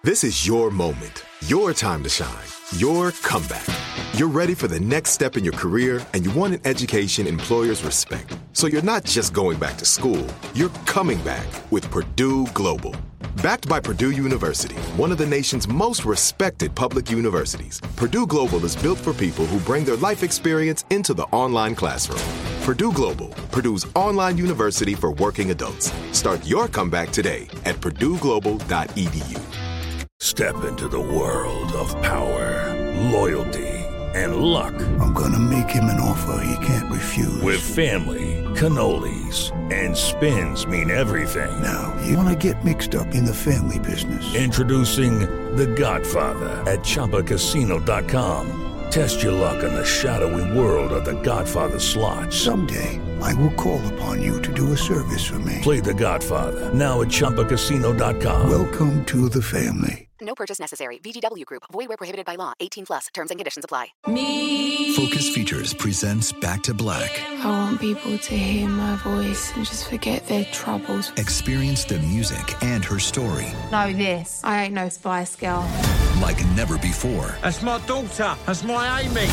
This is your moment, your time to shine, your comeback. You're ready for the next step in your career, and you want an education employers respect. So you're not just going back to school, you're coming back with Purdue Global. Backed by Purdue University, one of the nation's most respected public universities, Purdue Global is built for people who bring their life experience into the online classroom. Purdue Global, Purdue's online university for working adults. Start your comeback today at purdueglobal.edu. Step into the world of power, loyalty, and luck. I'm gonna make him an offer he can't refuse. With family, cannolis, and spins mean everything. Now, you wanna get mixed up in the family business. Introducing The Godfather at ChumbaCasino.com. Test your luck in the shadowy world of The Godfather slot. Someday, I will call upon you to do a service for me. Play The Godfather, now at ChumbaCasino.com. Welcome to the family. No purchase necessary. VGW Group. Void where prohibited by law. 18 plus. Terms and conditions apply. Focus Features presents Back to Black. I want people to hear my voice and just forget their troubles. Experience the music and her story. Know this. I ain't no Spice Girl. Like never before. That's my daughter. That's my Amy.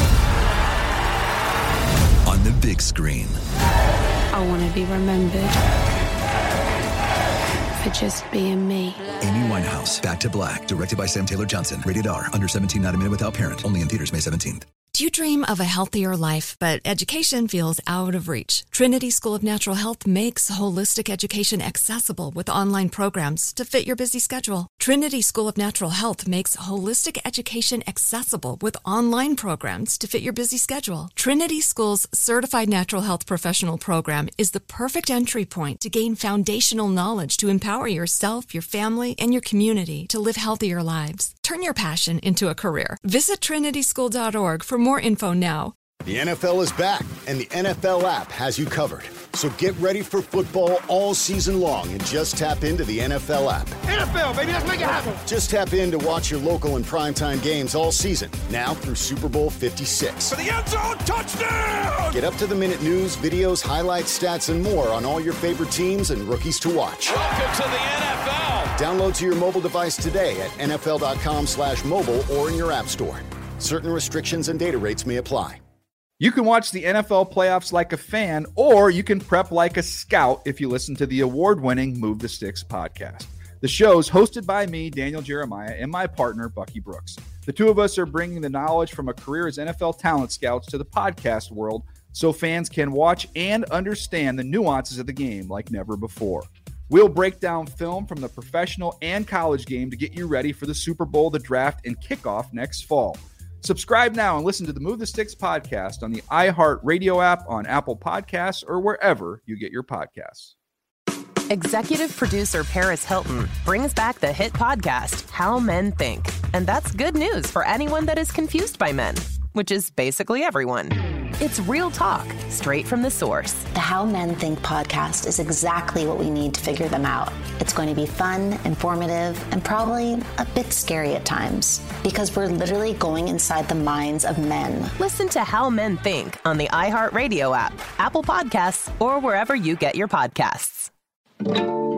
On the big screen. I want to be remembered for just being me. Amy Winehouse, Back to Black, directed by Sam Taylor Johnson. Rated R, under 17, not a minute without parent. Only in theaters May 17th. Do you dream of a healthier life, but education feels out of reach? Trinity School of Natural Health makes holistic education accessible with online programs to fit your busy schedule. Trinity School of Natural Health makes holistic education accessible with online programs to fit your busy schedule. Trinity School's Certified Natural Health Professional Program is the perfect entry point to gain foundational knowledge to empower yourself, your family, and your community to live healthier lives. Turn your passion into a career. Visit trinityschool.org for more info now. The NFL is back, and the NFL app has you covered. So get ready for football all season long and just tap into the NFL app. NFL, baby, let's make it happen. Just tap in to watch your local and primetime games all season, now through Super Bowl 56. For the end zone, touchdown! Get up-to-the-minute news, videos, highlights, stats, and more on all your favorite teams and rookies to watch. Welcome to the NFL. Download to your mobile device today at nfl.com/mobile or in your app store. Certain restrictions and data rates may apply. You can watch the NFL playoffs like a fan, or you can prep like a scout if you listen to the award-winning Move the Sticks podcast. The show's hosted by me, Daniel Jeremiah, and my partner, Bucky Brooks. The two of us are bringing the knowledge from a career as NFL talent scouts to the podcast world so fans can watch and understand the nuances of the game like never before. We'll break down film from the professional and college game to get you ready for the Super Bowl, the draft, and kickoff next fall. Subscribe now and listen to the Move the Sticks podcast on the iHeartRadio app, on Apple Podcasts, or wherever you get your podcasts. Executive producer Paris Hilton brings back the hit podcast, How Men Think. And that's good news for anyone that is confused by men, which is basically everyone. It's real talk, straight from the source. The How Men Think podcast is exactly what we need to figure them out. It's going to be fun, informative, and probably a bit scary at times, because we're literally going inside the minds of men. Listen to How Men Think on the iHeartRadio app, Apple Podcasts, or wherever you get your podcasts. This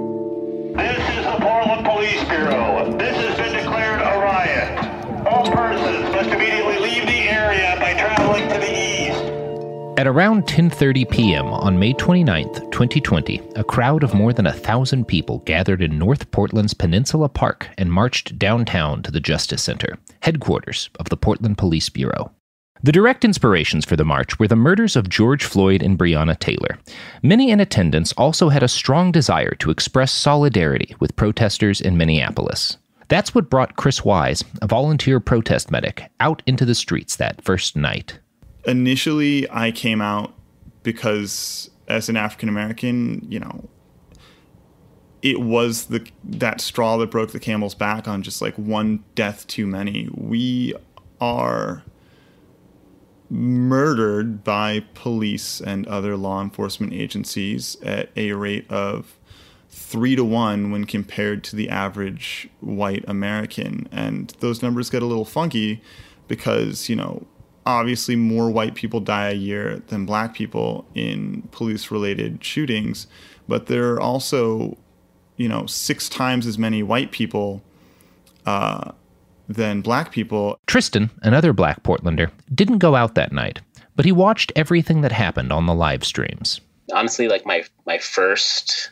is the Portland Police Bureau. This has been declared a riot. All persons must immediately leave the area by traveling to the east. At around 10:30 p.m. on May 29th, 2020, a crowd of more than 1,000 people gathered in North Portland's Peninsula Park and marched downtown to the Justice Center, headquarters of the Portland Police Bureau. The direct inspirations for the march were the murders of George Floyd and Breonna Taylor. Many in attendance also had a strong desire to express solidarity with protesters in Minneapolis. That's what brought Chris Wise, a volunteer protest medic, out into the streets that first night. Initially, I came out because as an African American, it was that straw that broke the camel's back on just like one death too many. We are murdered by police and other law enforcement agencies at a rate of 3 to 1 when compared to the average white American. And those numbers get a little funky because, obviously more white people die a year than black people in police-related shootings, but there are also, 6 times as many white people than black people. Tristan, another black Portlander, didn't go out that night, but he watched everything that happened on the live streams. Honestly, like my first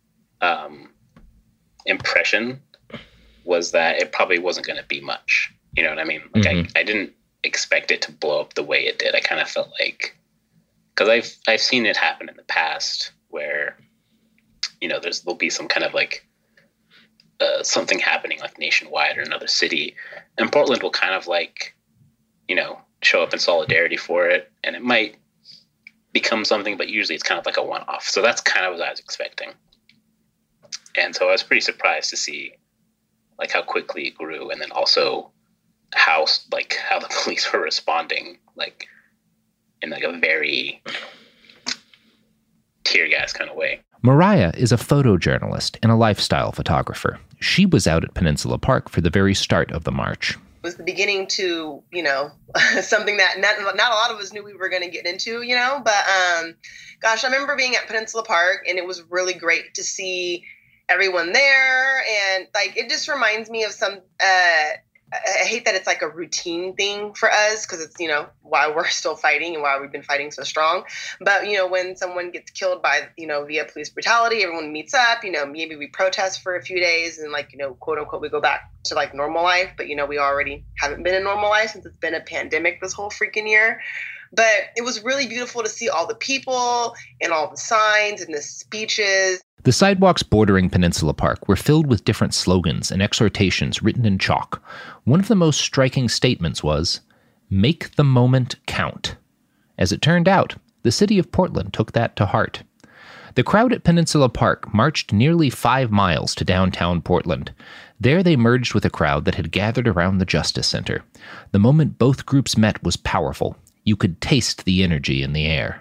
impression was that it probably wasn't going to be much. You know what I mean? Like I didn't expect it to blow up the way it did. I kind of felt like, because I've seen it happen in the past where, you know, there'll be some kind of like something happening like nationwide or another city, and Portland will kind of like, you know, show up in solidarity for it, and it might become something, but usually it's kind of like a one-off. So that's kind of what I was expecting. And so I was pretty surprised to see like how quickly it grew, and then also how the police were responding, like in like a very, you know, tear gas kind of way. Mariah is a photojournalist and a lifestyle photographer. She was out at Peninsula Park for the very start of the march. It was the beginning to, you know, something that not a lot of us knew we were going to get into, you know, but gosh, I remember being at Peninsula Park, and it was really great to see everyone there. And like, it just reminds me of some, I hate that it's like a routine thing for us, because it's, you know, why we're still fighting and why we've been fighting so strong. But, you know, when someone gets killed by, you know, via police brutality, everyone meets up, you know, maybe we protest for a few days and like, you know, quote unquote, we go back to like normal life. But, you know, we already haven't been in normal life since it's been a pandemic this whole freaking year. But it was really beautiful to see all the people and all the signs and the speeches. The sidewalks bordering Peninsula Park were filled with different slogans and exhortations written in chalk. One of the most striking statements was, "Make the moment count." As it turned out, the city of Portland took that to heart. The crowd at Peninsula Park marched nearly 5 miles to downtown Portland. There they merged with a crowd that had gathered around the Justice Center. The moment both groups met was powerful. You could taste the energy in the air.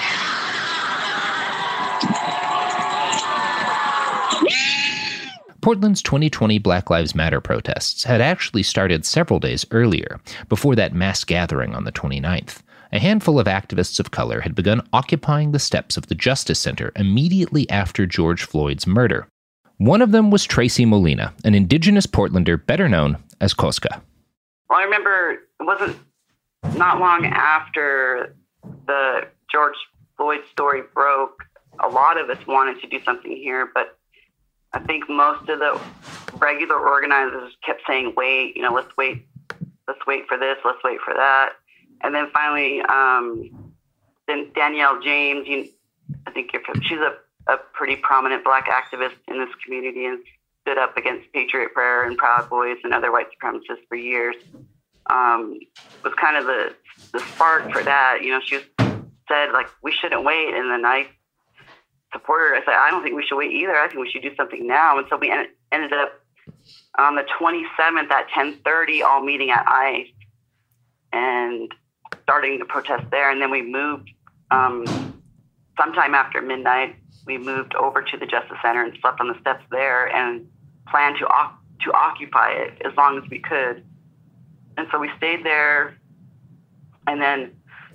Portland's 2020 Black Lives Matter protests had actually started several days earlier, before that mass gathering on the 29th. A handful of activists of color had begun occupying the steps of the Justice Center immediately after George Floyd's murder. One of them was Tracy Molina, an indigenous Portlander better known as Koska. Well, I remember it wasn't not long after the George Floyd story broke, a lot of us wanted to do something here, but I think most of the regular organizers kept saying, wait, you know, let's wait for this, let's wait for that. And then finally, then Danielle James, I think she's a pretty prominent Black activist in this community and stood up against Patriot Prayer and Proud Boys and other white supremacists for years. Was kind of the spark for that. You know, she said, like, we shouldn't wait. And then I supported her. I said, I don't think we should wait either. I think we should do something now. And so we ended up on the 27th at 10:30, all meeting at ICE and starting the protest there. And then we moved sometime after midnight. We moved over to the Justice Center and slept on the steps there and planned to occupy it as long as we could. And so we stayed there, and then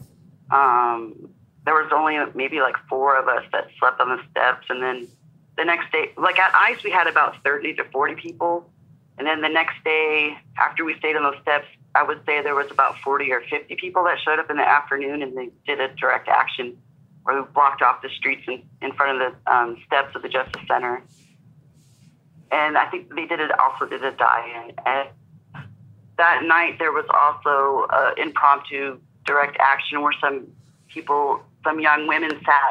there was only maybe like 4 of us that slept on the steps. And then the next day, like at ICE, we had about 30 to 40 people. And then the next day, after we stayed on those steps, I would say there was about 40 or 50 people that showed up in the afternoon, and they did a direct action where we blocked off the streets in front of the steps of the Justice Center. And I think they also did a die-in. And that night, there was also impromptu direct action where some young women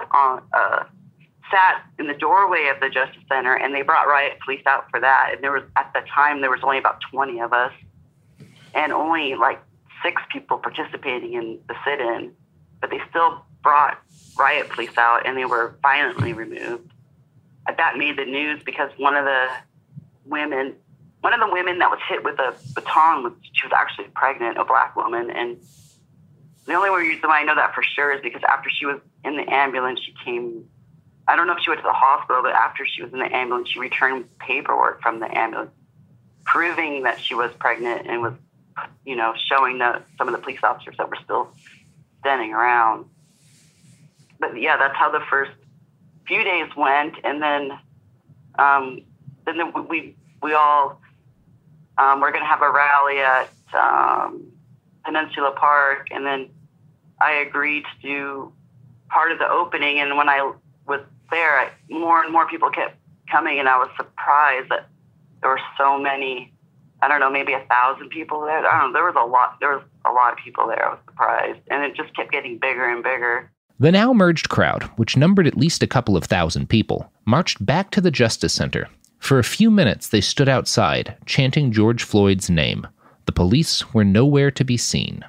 sat in the doorway of the Justice Center, and they brought riot police out for that. And at the time, there was only about 20 of us, and only like 6 people participating in the sit-in, but they still brought riot police out, and they were violently removed. That made the news because one of the women that was hit with a baton, she was actually pregnant, a Black woman. And the only reason why I know that for sure is because after she was in the ambulance, she came, I don't know if she went to the hospital, but after she was in the ambulance, she returned paperwork from the ambulance proving that she was pregnant and was, you know, showing some of the police officers that were still standing around. But yeah, that's how the first few days went. And then we all we're going to have a rally at Peninsula Park. And then I agreed to do part of the opening. And when I was there, more and more people kept coming, and I was surprised that there were so many. I don't know, maybe 1,000 people there. I don't know. There was a lot of people there. I was surprised, and it just kept getting bigger and bigger. The now merged crowd, which numbered at least a couple of thousand people, marched back to the Justice Center. For a few minutes, they stood outside, chanting George Floyd's name. The police were nowhere to be seen.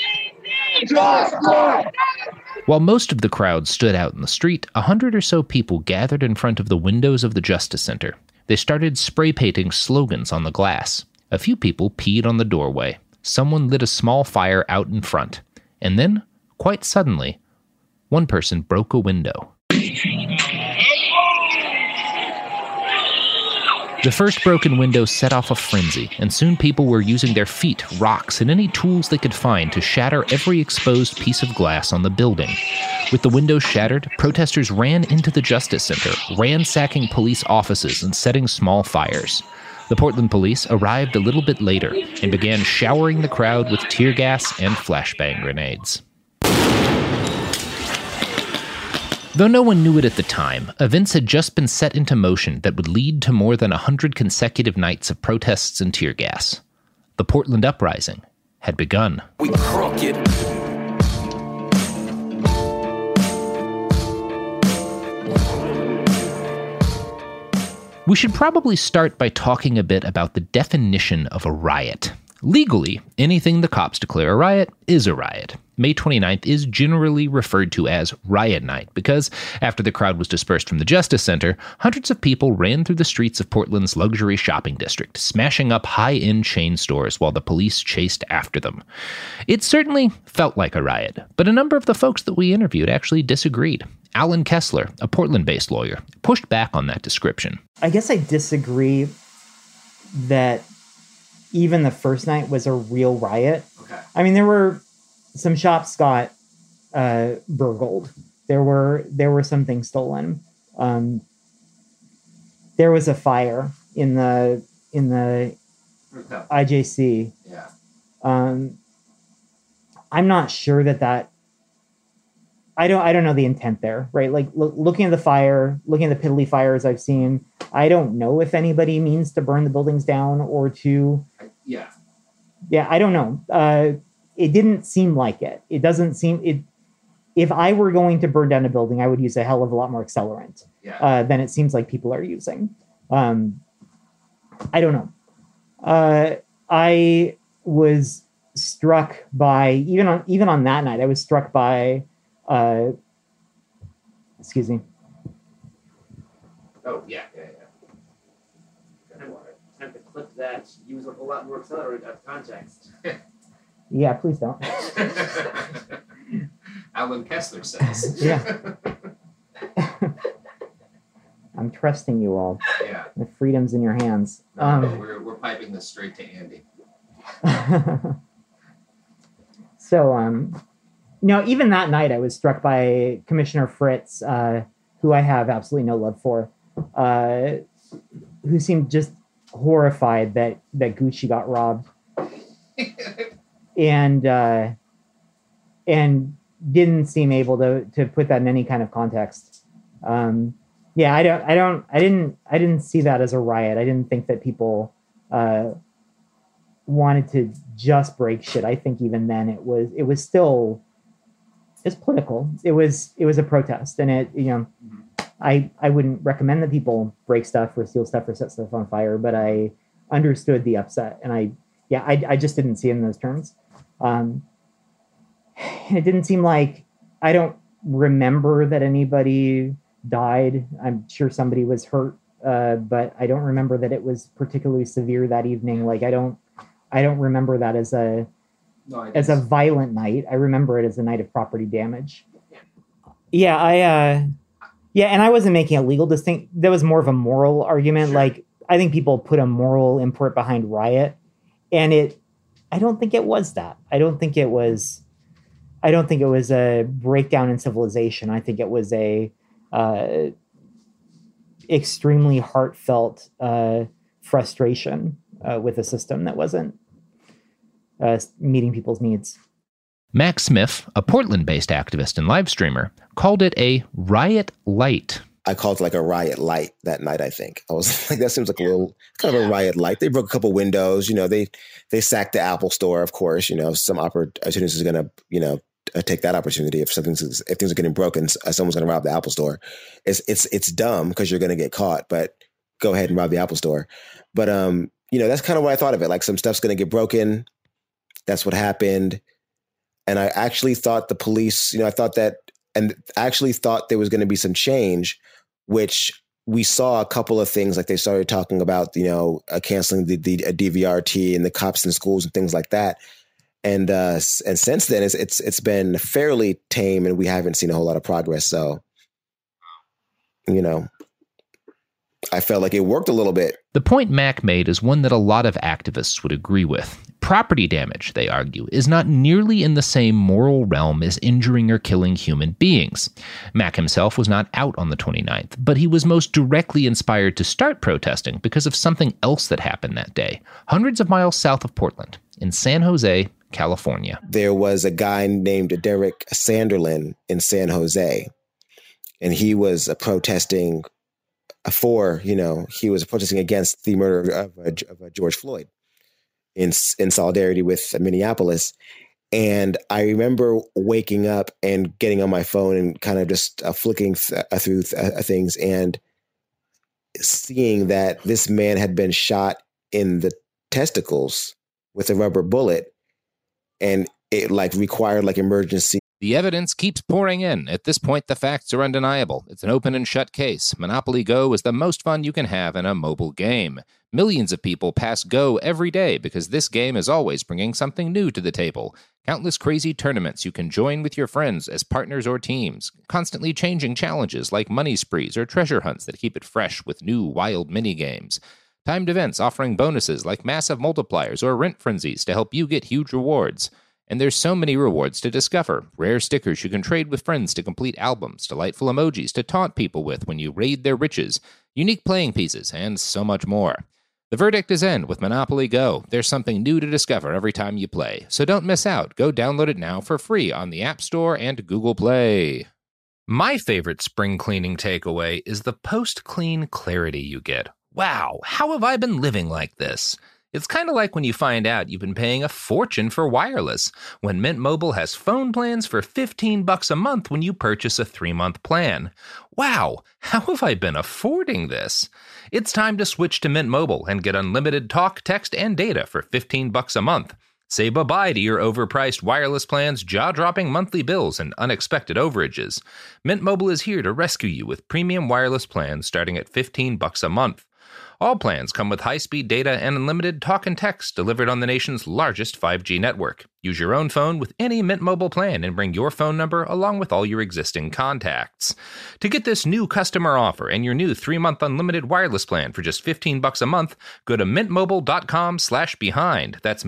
While most of the crowd stood out in the street, 100 or so people gathered in front of the windows of the Justice Center. They started spray painting slogans on the glass. A few people peed on the doorway. Someone lit a small fire out in front. And then, quite suddenly, one person broke a window. The first broken window set off a frenzy, and soon people were using their feet, rocks, and any tools they could find to shatter every exposed piece of glass on the building. With the windows shattered, protesters ran into the Justice Center, ransacking police offices and setting small fires. The Portland police arrived a little bit later and began showering the crowd with tear gas and flashbang grenades. Though no one knew it at the time, events had just been set into motion that would lead to more than 100 consecutive nights of protests and tear gas. The Portland Uprising had begun. We crooked. We should probably start by talking a bit about the definition of a riot. Legally, anything the cops declare a riot is a riot. May 29th is generally referred to as Riot Night because, after the crowd was dispersed from the Justice Center, hundreds of people ran through the streets of Portland's luxury shopping district, smashing up high-end chain stores while the police chased after them. It certainly felt like a riot, but a number of the folks that we interviewed actually disagreed. Alan Kessler, a Portland-based lawyer, pushed back on that description. I guess I disagree that even the first night was a real riot. Okay. I mean, there were some shops got burgled. There were some things stolen. There was a fire in the IJC. Yeah. I'm not sure that I don't know the intent there, right? Like looking at the fire, looking at the piddly fires I've seen, I don't know if anybody means to burn the buildings down or to. Yeah, I don't know. It didn't seem like it. It doesn't seem it. If I were going to burn down a building, I would use a hell of a lot more accelerant than it seems like people are using. I don't know. I was struck by even on that night. I was struck by. Excuse me. Oh yeah. Time to clip that. Use a lot more accelerator out of context. Yeah, please don't. Alan Kessler says. Yeah. I'm trusting you all. Yeah. The freedom's in your hands. No, we're piping this straight to Andy. So, even that night, I was struck by Commissioner Fritz, who I have absolutely no love for, who seemed just horrified that Gucci got robbed, and didn't seem able to put that in any kind of context. I didn't see that as a riot. I didn't think that people wanted to just break shit. I think even then it was still. It's political. It was a protest, and I wouldn't recommend that people break stuff or steal stuff or set stuff on fire, but I understood the upset, and I just didn't see it in those terms. It didn't seem like, I don't remember that anybody died. I'm sure somebody was hurt, but I don't remember that it was particularly severe that evening. Like I don't remember that as a violent night. I remember it as a night of property damage. And I wasn't making a legal distinction. That was more of a moral argument. Sure. Like, I think people put a moral import behind riot, and I don't think it was that. I don't think it was a breakdown in civilization. I think it was a extremely heartfelt frustration with a system that wasn't meeting people's needs. Mac Smith, a Portland-based activist and live streamer, called it a riot light. I called it like a riot light that night, I think. I was like, that seems like a little kind of a riot light. They broke a couple windows, they sacked the Apple store, of course, some opportunities is going to, take that opportunity. If things are getting broken, someone's going to rob the Apple store. It's dumb because you're going to get caught, but go ahead and rob the Apple store. But, that's kind of what I thought of it. Like some stuff's going to get broken. That's what happened. And I actually thought the police, I thought there was going to be some change, which we saw a couple of things, like they started talking about, canceling the DVRT and the cops in schools and things like that. And since then it's been fairly tame and we haven't seen a whole lot of progress. So, I felt like it worked a little bit. The point Mac made is one that a lot of activists would agree with. Property damage, they argue, is not nearly in the same moral realm as injuring or killing human beings. Mac himself was not out on the 29th, but he was most directly inspired to start protesting because of something else that happened that day, hundreds of miles south of Portland, in San Jose, California. There was a guy named Derek Sanderlin in San Jose, and he was protesting he was protesting against the murder of George Floyd in solidarity with Minneapolis. And I remember waking up and getting on my phone and kind of just flicking through things and seeing that this man had been shot in the testicles with a rubber bullet, and it required emergency. The evidence keeps pouring in. At this point, the facts are undeniable. It's an open and shut case. Monopoly Go is the most fun you can have in a mobile game. Millions of people pass Go every day because this game is always bringing something new to the table. Countless crazy tournaments you can join with your friends as partners or teams. Constantly changing challenges like money sprees or treasure hunts that keep it fresh with new wild mini-games. Timed events offering bonuses like massive multipliers or rent frenzies to help you get huge rewards. And there's so many rewards to discover. Rare stickers you can trade with friends to complete albums, delightful emojis to taunt people with when you raid their riches, unique playing pieces, and so much more. The verdict is in with Monopoly Go. There's something new to discover every time you play. So don't miss out. Go download it now for free on the App Store and Google Play. My favorite spring cleaning takeaway is the post-clean clarity you get. Wow, how have I been living like this? It's kind of like when you find out you've been paying a fortune for wireless, when Mint Mobile has phone plans for $15 a month when you purchase a 3-month plan. Wow, how have I been affording this? It's time to switch to Mint Mobile and get unlimited talk, text, and data for $15 a month. Say bye-bye to your overpriced wireless plans, jaw-dropping monthly bills, and unexpected overages. Mint Mobile is here to rescue you with premium wireless plans starting at $15 a month. All plans come with high-speed data and unlimited talk and text delivered on the nation's largest 5G network. Use your own phone with any Mint Mobile plan and bring your phone number along with all your existing contacts. To get this new customer offer and your new 3-month unlimited wireless plan for just $15 a month, go to mintmobile.com/behind. That's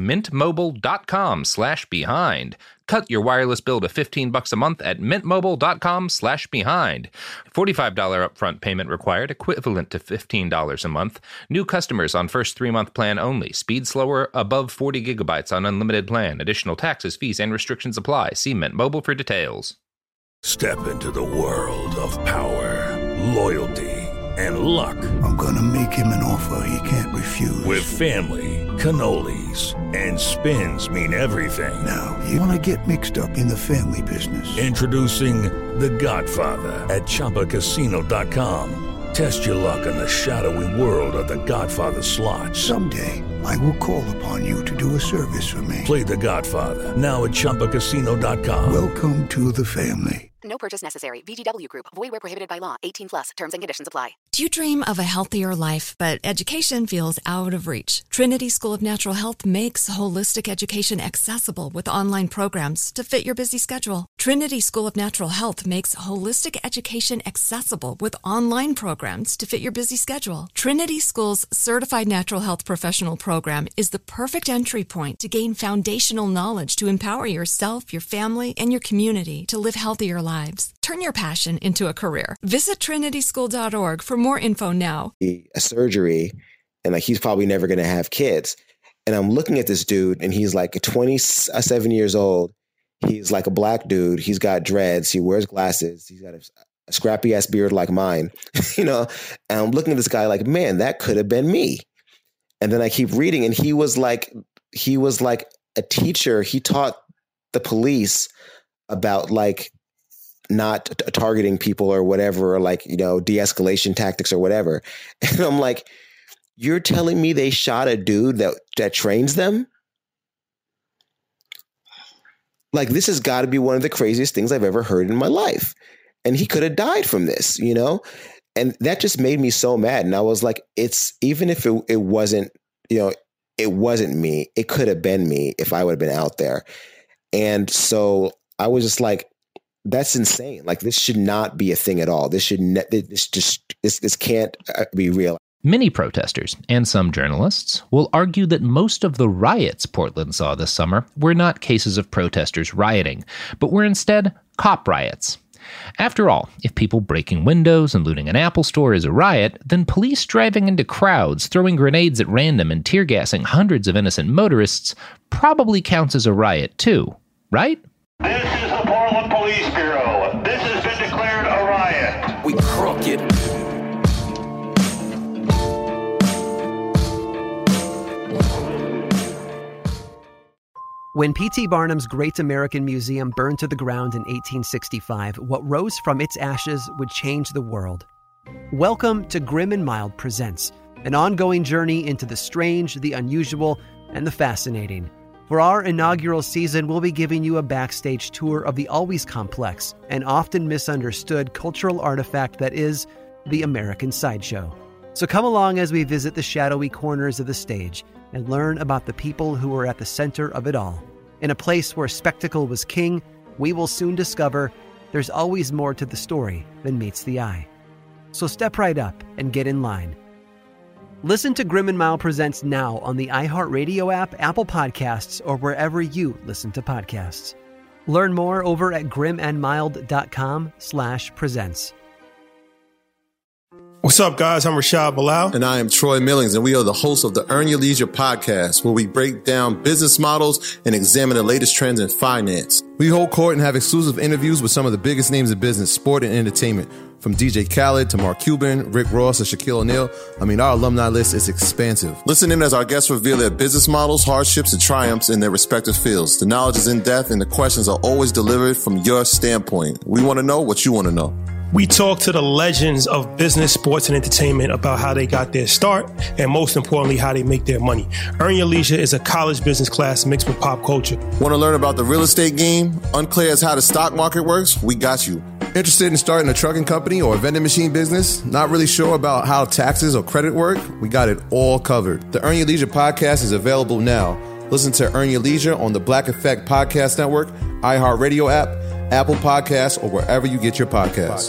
mintmobile.com/behind. Cut your wireless bill to $15 a month at mintmobile.com/behind. $45 upfront payment required, equivalent to $15 a month. New customers on first 3-month plan only. Speed slower, above 40 gigabytes on unlimited plan. Additional taxes, fees, and restrictions apply. See Mint Mobile for details. Step into the world of power, loyalty, and luck. I'm gonna make him an offer he can't refuse. With family, cannolis, and spins mean everything. Now, you wanna get mixed up in the family business. Introducing The Godfather at ChumbaCasino.com. Test your luck in the shadowy world of The Godfather slot. Someday, I will call upon you to do a service for me. Play The Godfather now at ChumbaCasino.com. Welcome to the family. No purchase necessary. VGW Group. Void where prohibited by law. 18+. Terms and conditions apply. Do you dream of a healthier life, but education feels out of reach? Trinity School of Natural Health makes holistic education accessible with online programs to fit your busy schedule. Trinity School of Natural Health makes holistic education accessible with online programs to fit your busy schedule. Trinity School's Certified Natural Health Professional Program is the perfect entry point to gain foundational knowledge to empower yourself, your family, and your community to live healthier lives. Turn your passion into a career. Visit trinityschool.org for more info now. A surgery, and like he's probably never going to have kids. And I'm looking at this dude, and he's like 27 years old. He's like a black dude. He's got dreads. He wears glasses. He's got a scrappy ass beard like mine, and I'm looking at this guy like, man, that could have been me. And then I keep reading, and he was like a teacher. He taught the police about like not targeting people or whatever, or like, de-escalation tactics or whatever. And I'm like, you're telling me they shot a dude that trains them? Like, this has got to be one of the craziest things I've ever heard in my life. And he could have died from this, And that just made me so mad. And I was like, even if it wasn't, it wasn't me, it could have been me if I would have been out there. And so I was just like, that's insane. Like, this should not be a thing at all. This can't be real. Many protesters and some journalists will argue that most of the riots Portland saw this summer were not cases of protesters rioting, but were instead cop riots. After all, if people breaking windows and looting an Apple store is a riot, then police driving into crowds, throwing grenades at random and tear gassing hundreds of innocent motorists probably counts as a riot too, right? This is the Portland Police Bureau. This has been declared a riot. We crooked. When P.T. Barnum's Great American Museum burned to the ground in 1865, what rose from its ashes would change the world. Welcome to Grim and Mild Presents, an ongoing journey into the strange, the unusual, and the fascinating. For our inaugural season, we'll be giving you a backstage tour of the always complex and often misunderstood cultural artifact that is the American Sideshow. So come along as we visit the shadowy corners of the stage and learn about the people who were at the center of it all. In a place where spectacle was king, we will soon discover there's always more to the story than meets the eye. So step right up and get in line. Listen to Grim and Mild Presents now on the iHeartRadio app, Apple Podcasts, or wherever you listen to podcasts. Learn more over at grimandmild.com/presents. What's up, guys? I'm Rashad Bilal. And I am Troy Millings, and we are the hosts of the Earn Your Leisure podcast, where we break down business models and examine the latest trends in finance. We hold court and have exclusive interviews with some of the biggest names in business, sport, and entertainment. From DJ Khaled to Mark Cuban, Rick Ross, to Shaquille O'Neal. I mean, our alumni list is expansive. Listen in as our guests reveal their business models, hardships, and triumphs in their respective fields. The knowledge is in depth, and the questions are always delivered from your standpoint. We want to know what you want to know. We talk to the legends of business, sports, and entertainment about how they got their start and, most importantly, how they make their money. Earn Your Leisure is a college business class mixed with pop culture. Want to learn about the real estate game? Unclear as how the stock market works? We got you. Interested in starting a trucking company or a vending machine business? Not really sure about how taxes or credit work? We got it all covered. The Earn Your Leisure podcast is available now. Listen to Earn Your Leisure on the Black Effect Podcast Network, iHeartRadio app, Apple Podcasts, or wherever you get your podcasts.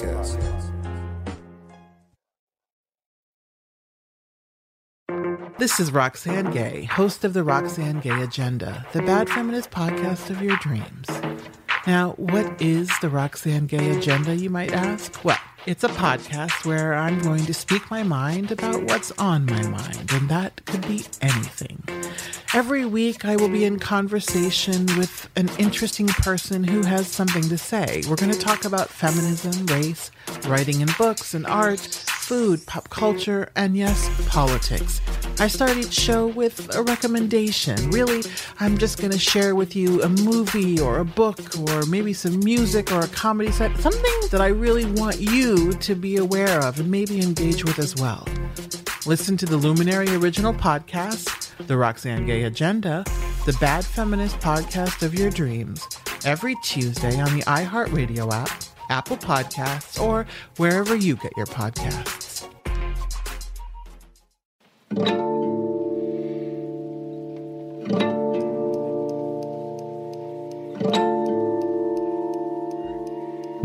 This is Roxane Gay, host of the Roxane Gay Agenda, the bad feminist podcast of your dreams. Now, what is the Roxane Gay Agenda, you might ask? Well, it's a podcast where I'm going to speak my mind about what's on my mind, and that could be anything. Every week, I will be in conversation with an interesting person who has something to say. We're going to talk about feminism, race, writing in books and art, food, pop culture, and yes, politics. I start each show with a recommendation. Really, I'm just going to share with you a movie or a book or maybe some music or a comedy set, something that I really want you to be aware of and maybe engage with as well. Listen to the Luminary Original Podcast, the Roxane Gay Agenda, the bad feminist podcast of your dreams, every Tuesday on the iHeartRadio app, Apple Podcasts, or wherever you get your podcasts.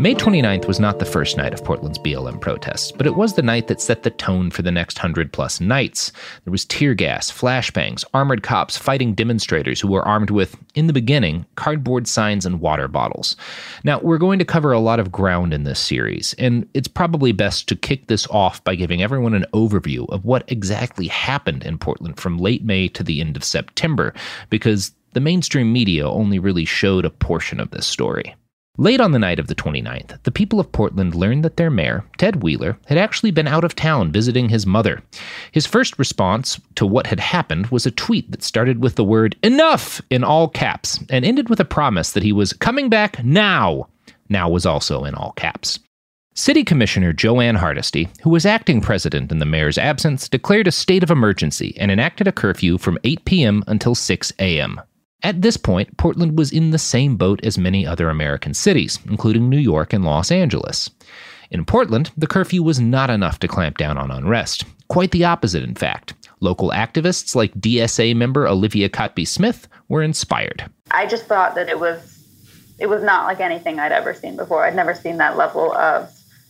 May 29th was not the first night of Portland's BLM protests, but it was the night that set the tone for the next 100-plus nights. There was tear gas, flashbangs, armored cops fighting demonstrators who were armed with, in the beginning, cardboard signs and water bottles. Now, we're going to cover a lot of ground in this series, and it's probably best to kick this off by giving everyone an overview of what exactly happened in Portland from late May to the end of September, because the mainstream media only really showed a portion of this story. Late on the night of the 29th, the people of Portland learned that their mayor, Ted Wheeler, had actually been out of town visiting his mother. His first response to what had happened was a tweet that started with the word "enough" in all caps and ended with a promise that he was coming back now. Now was also in all caps. City Commissioner Joanne Hardesty, who was acting president in the mayor's absence, declared a state of emergency and enacted a curfew from 8 p.m. until 6 a.m. At this point, Portland was in the same boat as many other American cities, including New York and Los Angeles. In Portland, the curfew was not enough to clamp down on unrest. Quite the opposite, in fact. Local activists like DSA member Olivia Cotby-Smith were inspired. I just thought that it was not like anything I'd ever seen before. I'd never seen that level of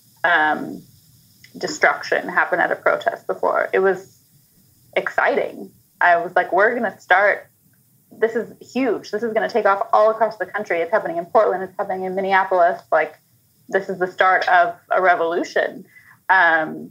destruction happen at a protest before. It was exciting. I was like, we're going to start. This is huge. This is going to take off all across the country. It's happening in Portland. It's happening in Minneapolis. Like, this is the start of a revolution. And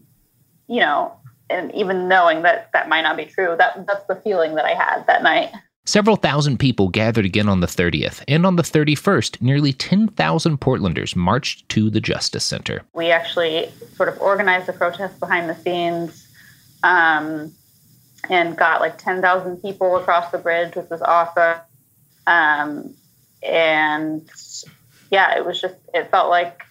even knowing that might not be true, that's the feeling that I had that night. Several thousand people gathered again on the 30th, and on the 31st, nearly 10,000 Portlanders marched to the Justice Center. We actually sort of organized the protest behind the scenes, and got like 10,000 people across the bridge, which was awesome. And yeah, it felt like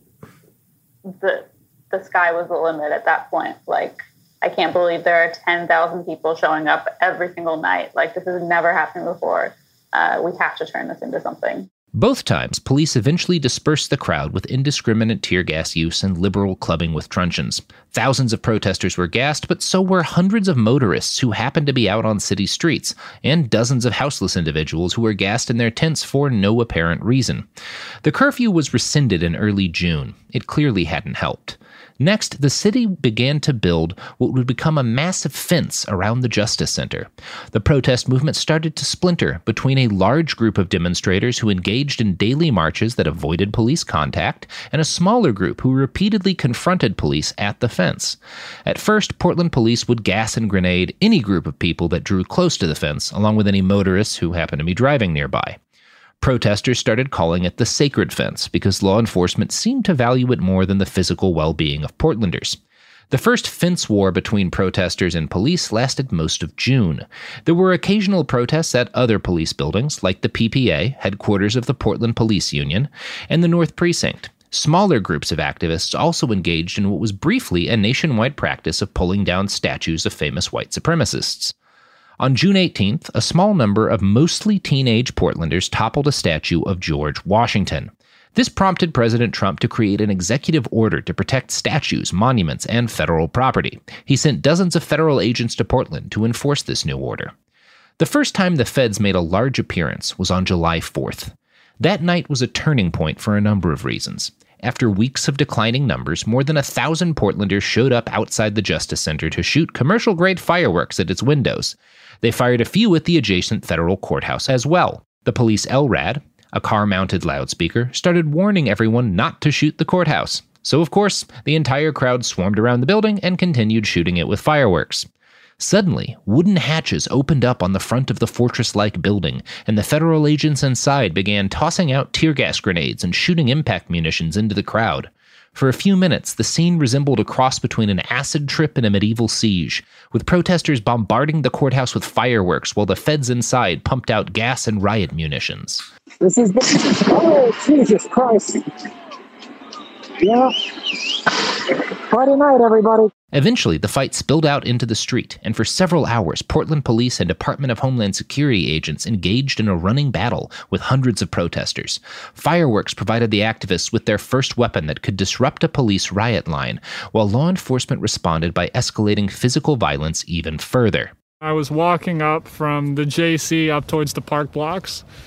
the sky was the limit at that point. Like, I can't believe there are 10,000 people showing up every single night. Like, this has never happened before. We have to turn this into something. Both times, police eventually dispersed the crowd with indiscriminate tear gas use and liberal clubbing with truncheons. Thousands of protesters were gassed, but so were hundreds of motorists who happened to be out on city streets, and dozens of houseless individuals who were gassed in their tents for no apparent reason. The curfew was rescinded in early June. It clearly hadn't helped. Next, the city began to build what would become a massive fence around the Justice Center. The protest movement started to splinter between a large group of demonstrators who engaged in daily marches that avoided police contact and a smaller group who repeatedly confronted police at the fence. At first, Portland police would gas and grenade any group of people that drew close to the fence, along with any motorists who happened to be driving nearby. Protesters started calling it the sacred fence because law enforcement seemed to value it more than the physical well-being of Portlanders. The first fence war between protesters and police lasted most of June. There were occasional protests at other police buildings, like the PPA, headquarters of the Portland Police Union, and the North Precinct. Smaller groups of activists also engaged in what was briefly a nationwide practice of pulling down statues of famous white supremacists. On June 18th, a small number of mostly teenage Portlanders toppled a statue of George Washington. This prompted President Trump to create an executive order to protect statues, monuments, and federal property. He sent dozens of federal agents to Portland to enforce this new order. The first time the feds made a large appearance was on July 4th. That night was a turning point for a number of reasons. After weeks of declining numbers, more than 1,000 Portlanders showed up outside the Justice Center to shoot commercial-grade fireworks at its windows. They fired a few at the adjacent federal courthouse as well. The police LRAD, a car-mounted loudspeaker, started warning everyone not to shoot the courthouse. So, of course, the entire crowd swarmed around the building and continued shooting it with fireworks. Suddenly, wooden hatches opened up on the front of the fortress-like building, and the federal agents inside began tossing out tear gas grenades and shooting impact munitions into the crowd. For a few minutes, the scene resembled a cross between an acid trip and a medieval siege, with protesters bombarding the courthouse with fireworks while the feds inside pumped out gas and riot munitions. Oh, Jesus Christ. Yeah. Friday night, everybody. Eventually, the fight spilled out into the street, and for several hours, Portland police and Department of Homeland Security agents engaged in a running battle with hundreds of protesters. Fireworks provided the activists with their first weapon that could disrupt a police riot line, while law enforcement responded by escalating physical violence even further. I was walking up from the JC up towards the park blocks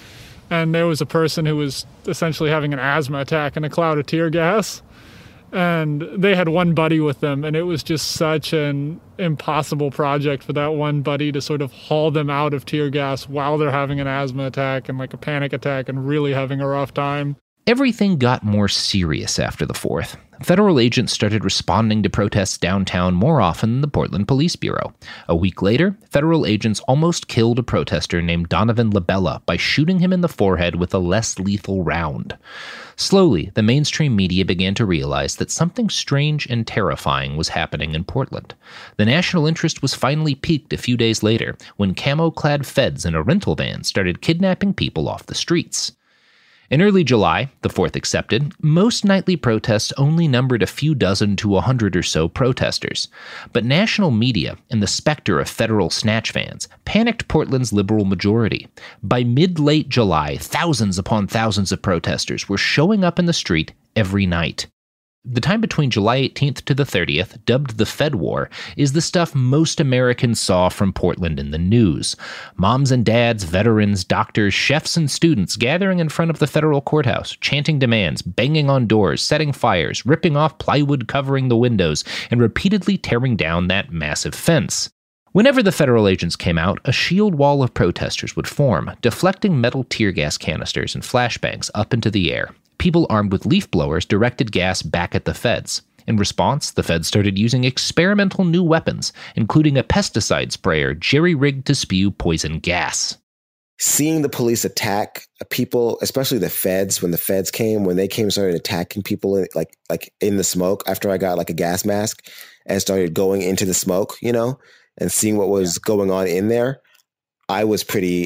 and there was a person who was essentially having an asthma attack in a cloud of tear gas. And they had one buddy with them, and it was just such an impossible project for that one buddy to sort of haul them out of tear gas while they're having an asthma attack and like a panic attack and really having a rough time. Everything got more serious after the 4th. Federal agents started responding to protests downtown more often than the Portland Police Bureau. A week later, federal agents almost killed a protester named Donovan Labella by shooting him in the forehead with a less lethal round. Slowly, the mainstream media began to realize that something strange and terrifying was happening in Portland. The national interest was finally piqued a few days later when camo-clad feds in a rental van started kidnapping people off the streets. In early July, the 4th accepted, most nightly protests only numbered a few dozen to 100 or so protesters. But national media and the specter of federal snatch vans panicked Portland's liberal majority. By mid-late July, thousands upon thousands of protesters were showing up in the street every night. The time between July 18th to the 30th, dubbed the Fed War, is the stuff most Americans saw from Portland in the news. Moms and dads, veterans, doctors, chefs, and students gathering in front of the federal courthouse, chanting demands, banging on doors, setting fires, ripping off plywood covering the windows, and repeatedly tearing down that massive fence. Whenever the federal agents came out, a shield wall of protesters would form, deflecting metal tear gas canisters and flashbangs up into the air. People armed with leaf blowers directed gas back at the feds. In response, the feds started using experimental new weapons, including a pesticide sprayer jerry-rigged to spew poison gas. Seeing the police attack people, especially the feds, when they came, started attacking people like in the smoke after I got like a gas mask and started going into the smoke, and seeing what was going on in there, I was pretty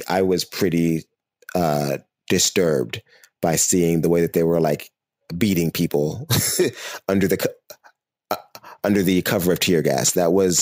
disturbed by seeing the way that they were like beating people under the cover of tear gas. That was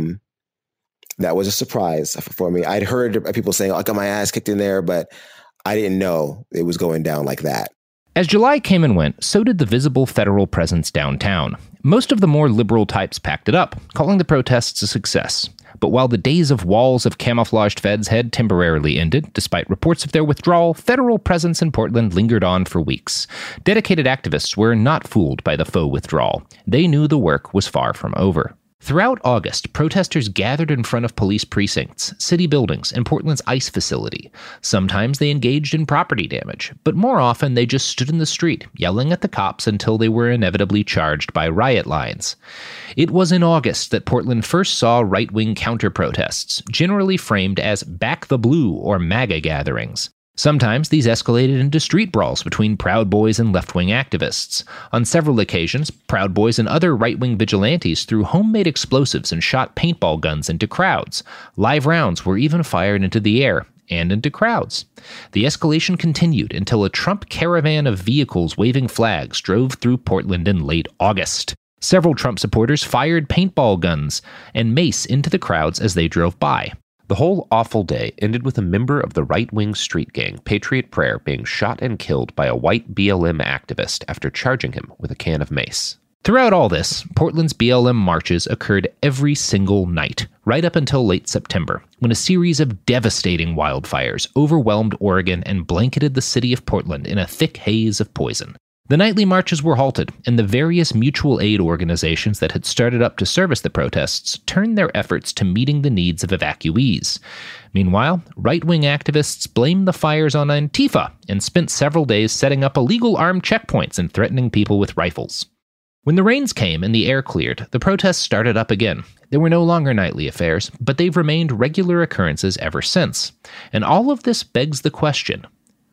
a surprise for me. I'd heard people saying, I got my ass kicked in there, but I didn't know it was going down like that. As July came and went, so did the visible federal presence downtown. Most of the more liberal types packed it up, calling the protests a success. But while the days of walls of camouflaged feds had temporarily ended, despite reports of their withdrawal, federal presence in Portland lingered on for weeks. Dedicated activists were not fooled by the faux withdrawal. They knew the work was far from over. Throughout August, protesters gathered in front of police precincts, city buildings, and Portland's ICE facility. Sometimes they engaged in property damage, but more often they just stood in the street, yelling at the cops until they were inevitably charged by riot lines. It was in August that Portland first saw right-wing counter-protests, generally framed as Back the Blue or MAGA gatherings. Sometimes these escalated into street brawls between Proud Boys and left-wing activists. On several occasions, Proud Boys and other right-wing vigilantes threw homemade explosives and shot paintball guns into crowds. Live rounds were even fired into the air and into crowds. The escalation continued until a Trump caravan of vehicles waving flags drove through Portland in late August. Several Trump supporters fired paintball guns and mace into the crowds as they drove by. The whole awful day ended with a member of the right-wing street gang, Patriot Prayer, being shot and killed by a white BLM activist after charging him with a can of mace. Throughout all this, Portland's BLM marches occurred every single night, right up until late September, when a series of devastating wildfires overwhelmed Oregon and blanketed the city of Portland in a thick haze of poison. The nightly marches were halted, and the various mutual aid organizations that had started up to service the protests turned their efforts to meeting the needs of evacuees. Meanwhile, right-wing activists blamed the fires on Antifa and spent several days setting up illegal armed checkpoints and threatening people with rifles. When the rains came and the air cleared, the protests started up again. They were no longer nightly affairs, but they've remained regular occurrences ever since. And all of this begs the question,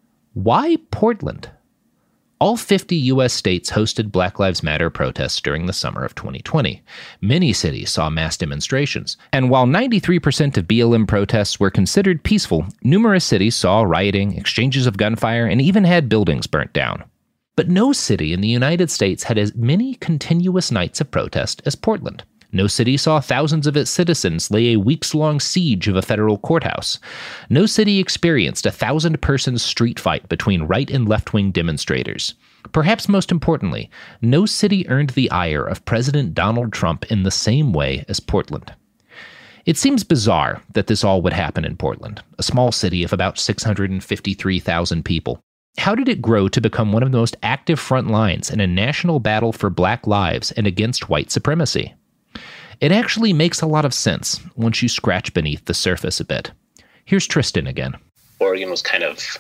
why Portland? All 50 U.S. states hosted Black Lives Matter protests during the summer of 2020. Many cities saw mass demonstrations. And while 93% of BLM protests were considered peaceful, numerous cities saw rioting, exchanges of gunfire, and even had buildings burnt down. But no city in the United States had as many continuous nights of protest as Portland. No city saw thousands of its citizens lay a weeks-long siege of a federal courthouse. No city experienced a 1,000-person street fight between right and left-wing demonstrators. Perhaps most importantly, no city earned the ire of President Donald Trump in the same way as Portland. It seems bizarre that this all would happen in Portland, a small city of about 653,000 people. How did it grow to become one of the most active front lines in a national battle for black lives and against white supremacy? It actually makes a lot of sense once you scratch beneath the surface a bit. Here's Tristan again. Oregon was kind of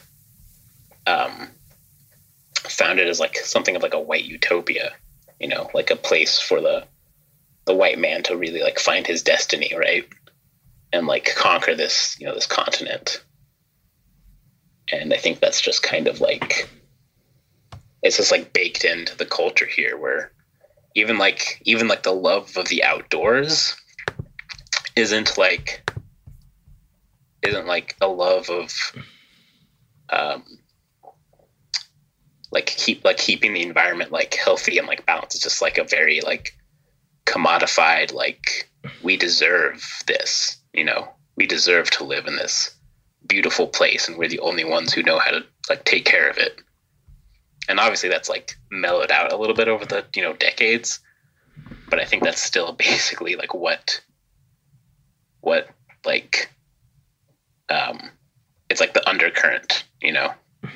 founded as like something of like a white utopia, you know, like a place for the white man to really like find his destiny, right? And like conquer this, you know, this continent. And I think that's just kind of like, it's just like baked into the culture here, where even like the love of the outdoors isn't like a love of keeping the environment like healthy and like balanced. It's just like a very like commodified, like, we deserve this, you know, we deserve to live in this beautiful place, and we're the only ones who know how to like take care of it. And obviously that's like mellowed out a little bit over the, you know, decades, but I think that's still basically like what like it's like the undercurrent, you know,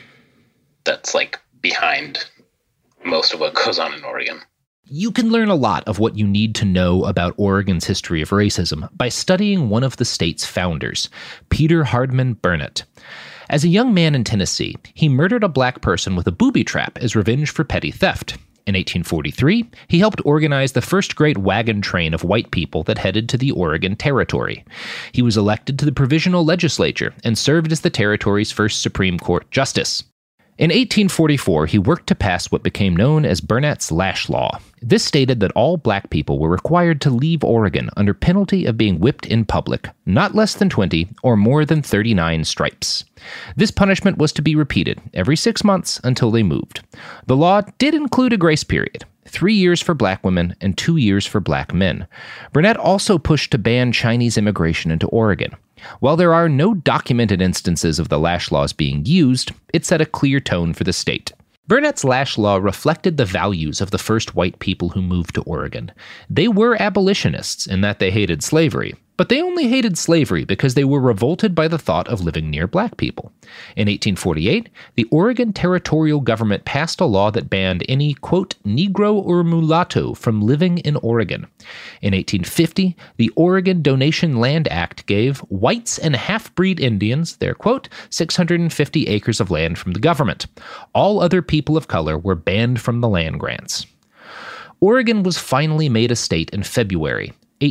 that's like behind most of what goes on in Oregon. You can learn a lot of what you need to know about Oregon's history of racism by studying one of the state's founders, Peter Hardman Burnett. As a young man in Tennessee, he murdered a black person with a booby trap as revenge for petty theft. In 1843, he helped organize the first great wagon train of white people that headed to the Oregon Territory. He was elected to the provisional legislature and served as the territory's first Supreme Court justice. In 1844, he worked to pass what became known as Burnett's Lash Law. This stated that all black people were required to leave Oregon under penalty of being whipped in public, not less than 20 or more than 39 stripes. This punishment was to be repeated every 6 months until they moved. The law did include a grace period, 3 years for black women and 2 years for black men. Burnett also pushed to ban Chinese immigration into Oregon. While there are no documented instances of the lash laws being used, it set a clear tone for the state. Burnett's Lash Law reflected the values of the first white people who moved to Oregon. They were abolitionists in that they hated slavery, but they only hated slavery because they were revolted by the thought of living near black people. In 1848, the Oregon territorial government passed a law that banned any, quote, Negro or mulatto from living in Oregon. In 1850, the Oregon Donation Land Act gave whites and half-breed Indians their, quote, 650 acres of land from the government. All other people of color were banned from the land grants. Oregon was finally made a state in February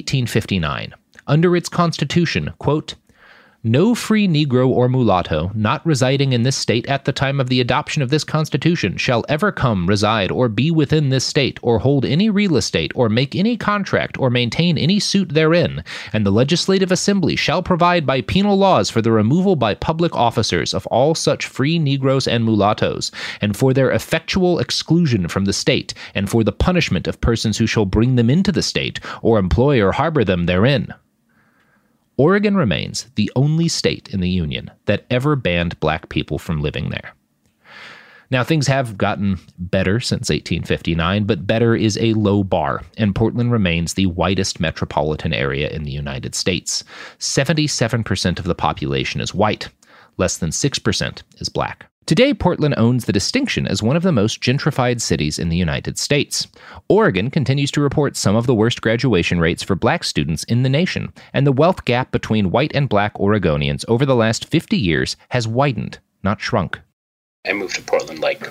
1859. Under its constitution, quote, no free Negro or mulatto not residing in this state at the time of the adoption of this Constitution shall ever come, reside, or be within this state, or hold any real estate, or make any contract, or maintain any suit therein, and the Legislative Assembly shall provide by penal laws for the removal by public officers of all such free Negroes and mulattoes, and for their effectual exclusion from the state, and for the punishment of persons who shall bring them into the state, or employ or harbor them therein. Oregon remains the only state in the Union that ever banned black people from living there. Now, things have gotten better since 1859, but better is a low bar, and Portland remains the whitest metropolitan area in the United States. 77% of the population is white. Less than 6% is black. Today, Portland owns the distinction as one of the most gentrified cities in the United States. Oregon continues to report some of the worst graduation rates for black students in the nation, and the wealth gap between white and black Oregonians over the last 50 years has widened, not shrunk. I moved to Portland like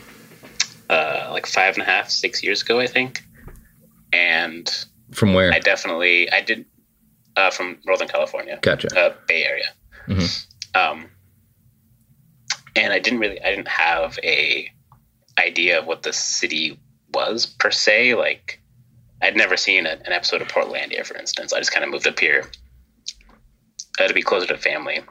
5.5, 6 years ago, I think. And from where? I did from Northern California. Gotcha. Bay Area. Mm-hmm. And I didn't have a idea of what the city was per se. Like, I'd never seen an episode of Portlandia, for instance. I just kind of moved up here to be closer to family.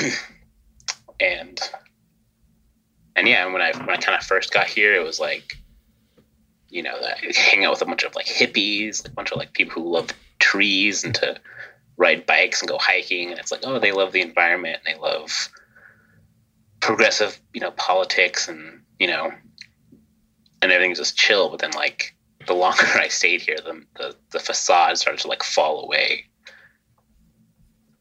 and yeah, when I kind of first got here, it was like, you know, hang out with a bunch of like hippies, a bunch of like people who love trees and to ride bikes and go hiking. And it's like, oh, they love the environment and they love progressive, you know, politics and, you know, and everything's just chill. But then like the longer I stayed here, the facade started to like fall away.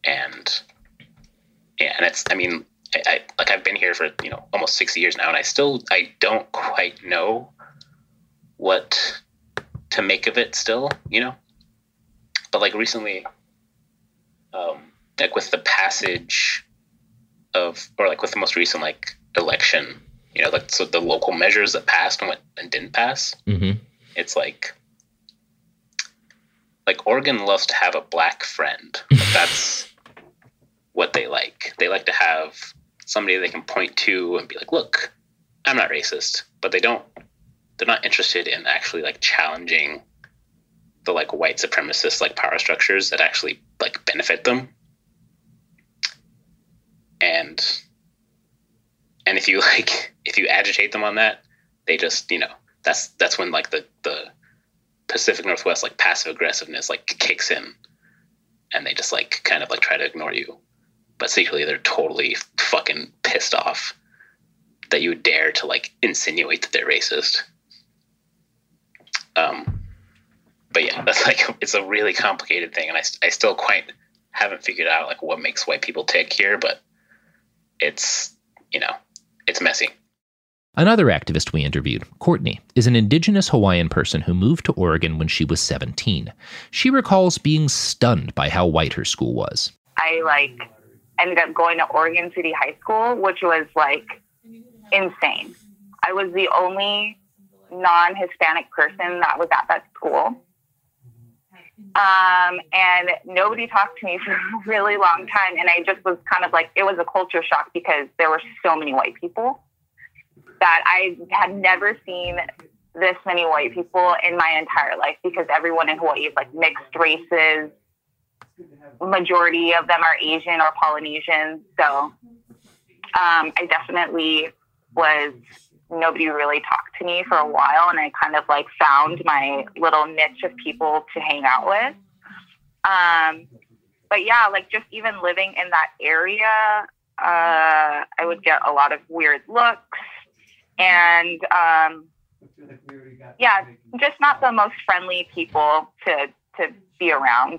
And it's, I mean, I've been here for, almost 6 years now, and I don't quite know what to make of it still, but like recently, like with the passage of, or like with the most recent like election, like so the local measures that passed and didn't pass, it's like Oregon loves to have a black friend. Like that's what they like. They like to have somebody they can point to and be like, look, I'm not racist, but they're not interested in actually like challenging the like white supremacist like power structures that actually like benefit them. And if you agitate them on that, they just, that's when like the Pacific Northwest like passive aggressiveness like kicks in, and they just like kind of like try to ignore you, but secretly they're totally fucking pissed off that you would dare to like insinuate that they're racist. But yeah, that's like, it's a really complicated thing, and I still quite haven't figured out like what makes white people tick here, but it's messy. Another activist we interviewed, Courtney, is an indigenous Hawaiian person who moved to Oregon when she was 17. She recalls being stunned by how white her school was. I ended up going to Oregon City High School, which was insane. I was the only non-Hispanic person that was at that school. And nobody talked to me for a really long time. And I just was kind of it was a culture shock because there were so many white people that I had never seen this many white people in my entire life, because everyone in Hawaii is mixed races. Majority of them are Asian or Polynesian. So I definitely nobody really talked to me for a while, and I kind of found my little niche of people to hang out with. But yeah, just even living in that area, I would get a lot of weird looks, and yeah, just not the most friendly people to be around.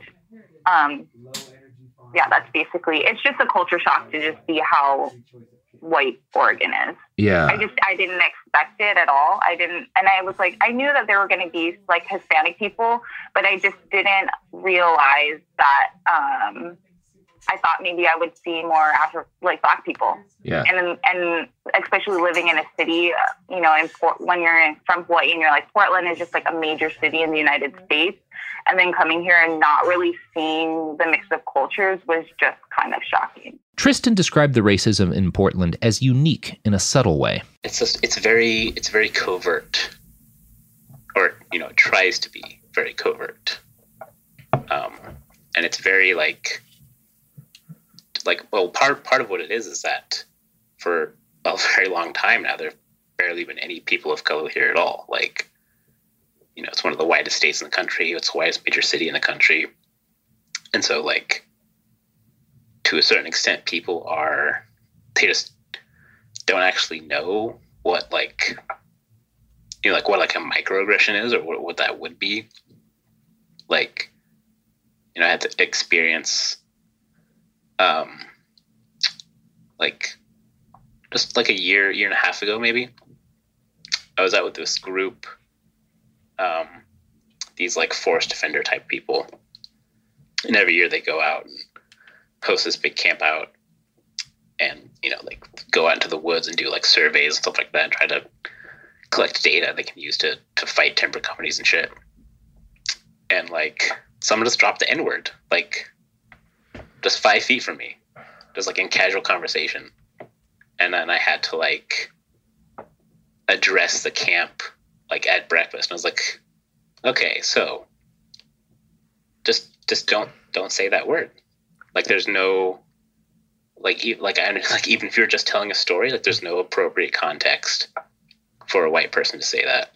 Yeah, that's basically, it's just a culture shock to just see how white Oregon is. Yeah. I didn't expect it at all. I knew that there were going to be Hispanic people, but I just didn't realize that, I thought maybe I would see more Black people. Yeah. And especially living in a city, when you're from Hawaii and you're Portland is just a major city in the United States. And then coming here and not really seeing the mix of cultures was just kind of shocking. Tristan described the racism in Portland as unique in a subtle way. It's very covert, or it tries to be very covert, and it's very part of what it is that for a very long time now there've barely been any people of color here at all. It's one of the whitest states in the country. It's the whitest major city in the country. And so, to a certain extent, people they just don't actually know what, what a microaggression is, or what that would be. I had to experience, just a year and a half ago, maybe, I was out with this group, these forest defender type people, and every year they go out and host this big camp out, and go out into the woods and do surveys and stuff like that, and try to collect data they can use to fight timber companies and shit. And someone just dropped the N-word just 5 feet from me, just in casual conversation, and then I had to address the camp at breakfast, and I was like, okay, so just don't say that word. There's no even if you're just telling a story, there's no appropriate context for a white person to say that.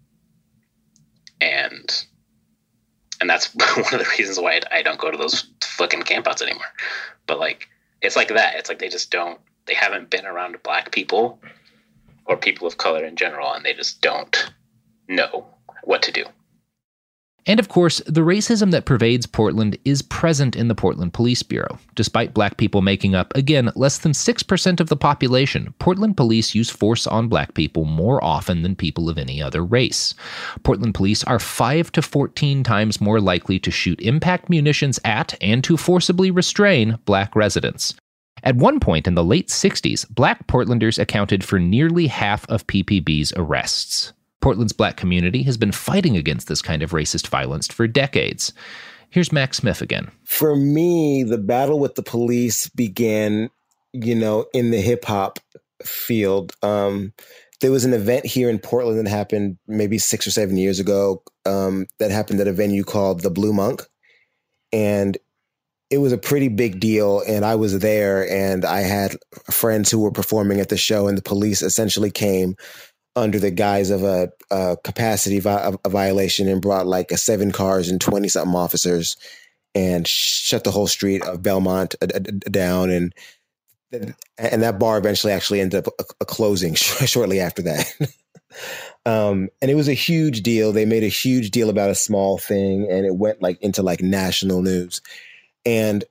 And that's one of the reasons why I don't go to those fucking campouts anymore. But it's that. It's they just they haven't been around Black people or people of color in general, and they just don't know what to do. And of course, the racism that pervades Portland is present in the Portland Police Bureau. Despite black people making up, again, less than 6% of the population, Portland police use force on black people more often than people of any other race. Portland police are 5 to 14 times more likely to shoot impact munitions at and to forcibly restrain black residents. At one point in the late 60s, black Portlanders accounted for nearly half of PPB's arrests. Portland's black community has been fighting against this kind of racist violence for decades. Here's Max Smith again. For me, the battle with the police began, in the hip hop field. There was an event here in Portland that happened maybe 6 or 7 years ago that happened at a venue called the Blue Monk. And it was a pretty big deal. And I was there and I had friends who were performing at the show, and the police essentially came under the guise of a capacity violation and brought like 7 cars and 20-something officers and shut the whole street of Belmont down. And that bar eventually actually ended up closing shortly after that. And it was a huge deal. They made a huge deal about a small thing, and it went into national news. And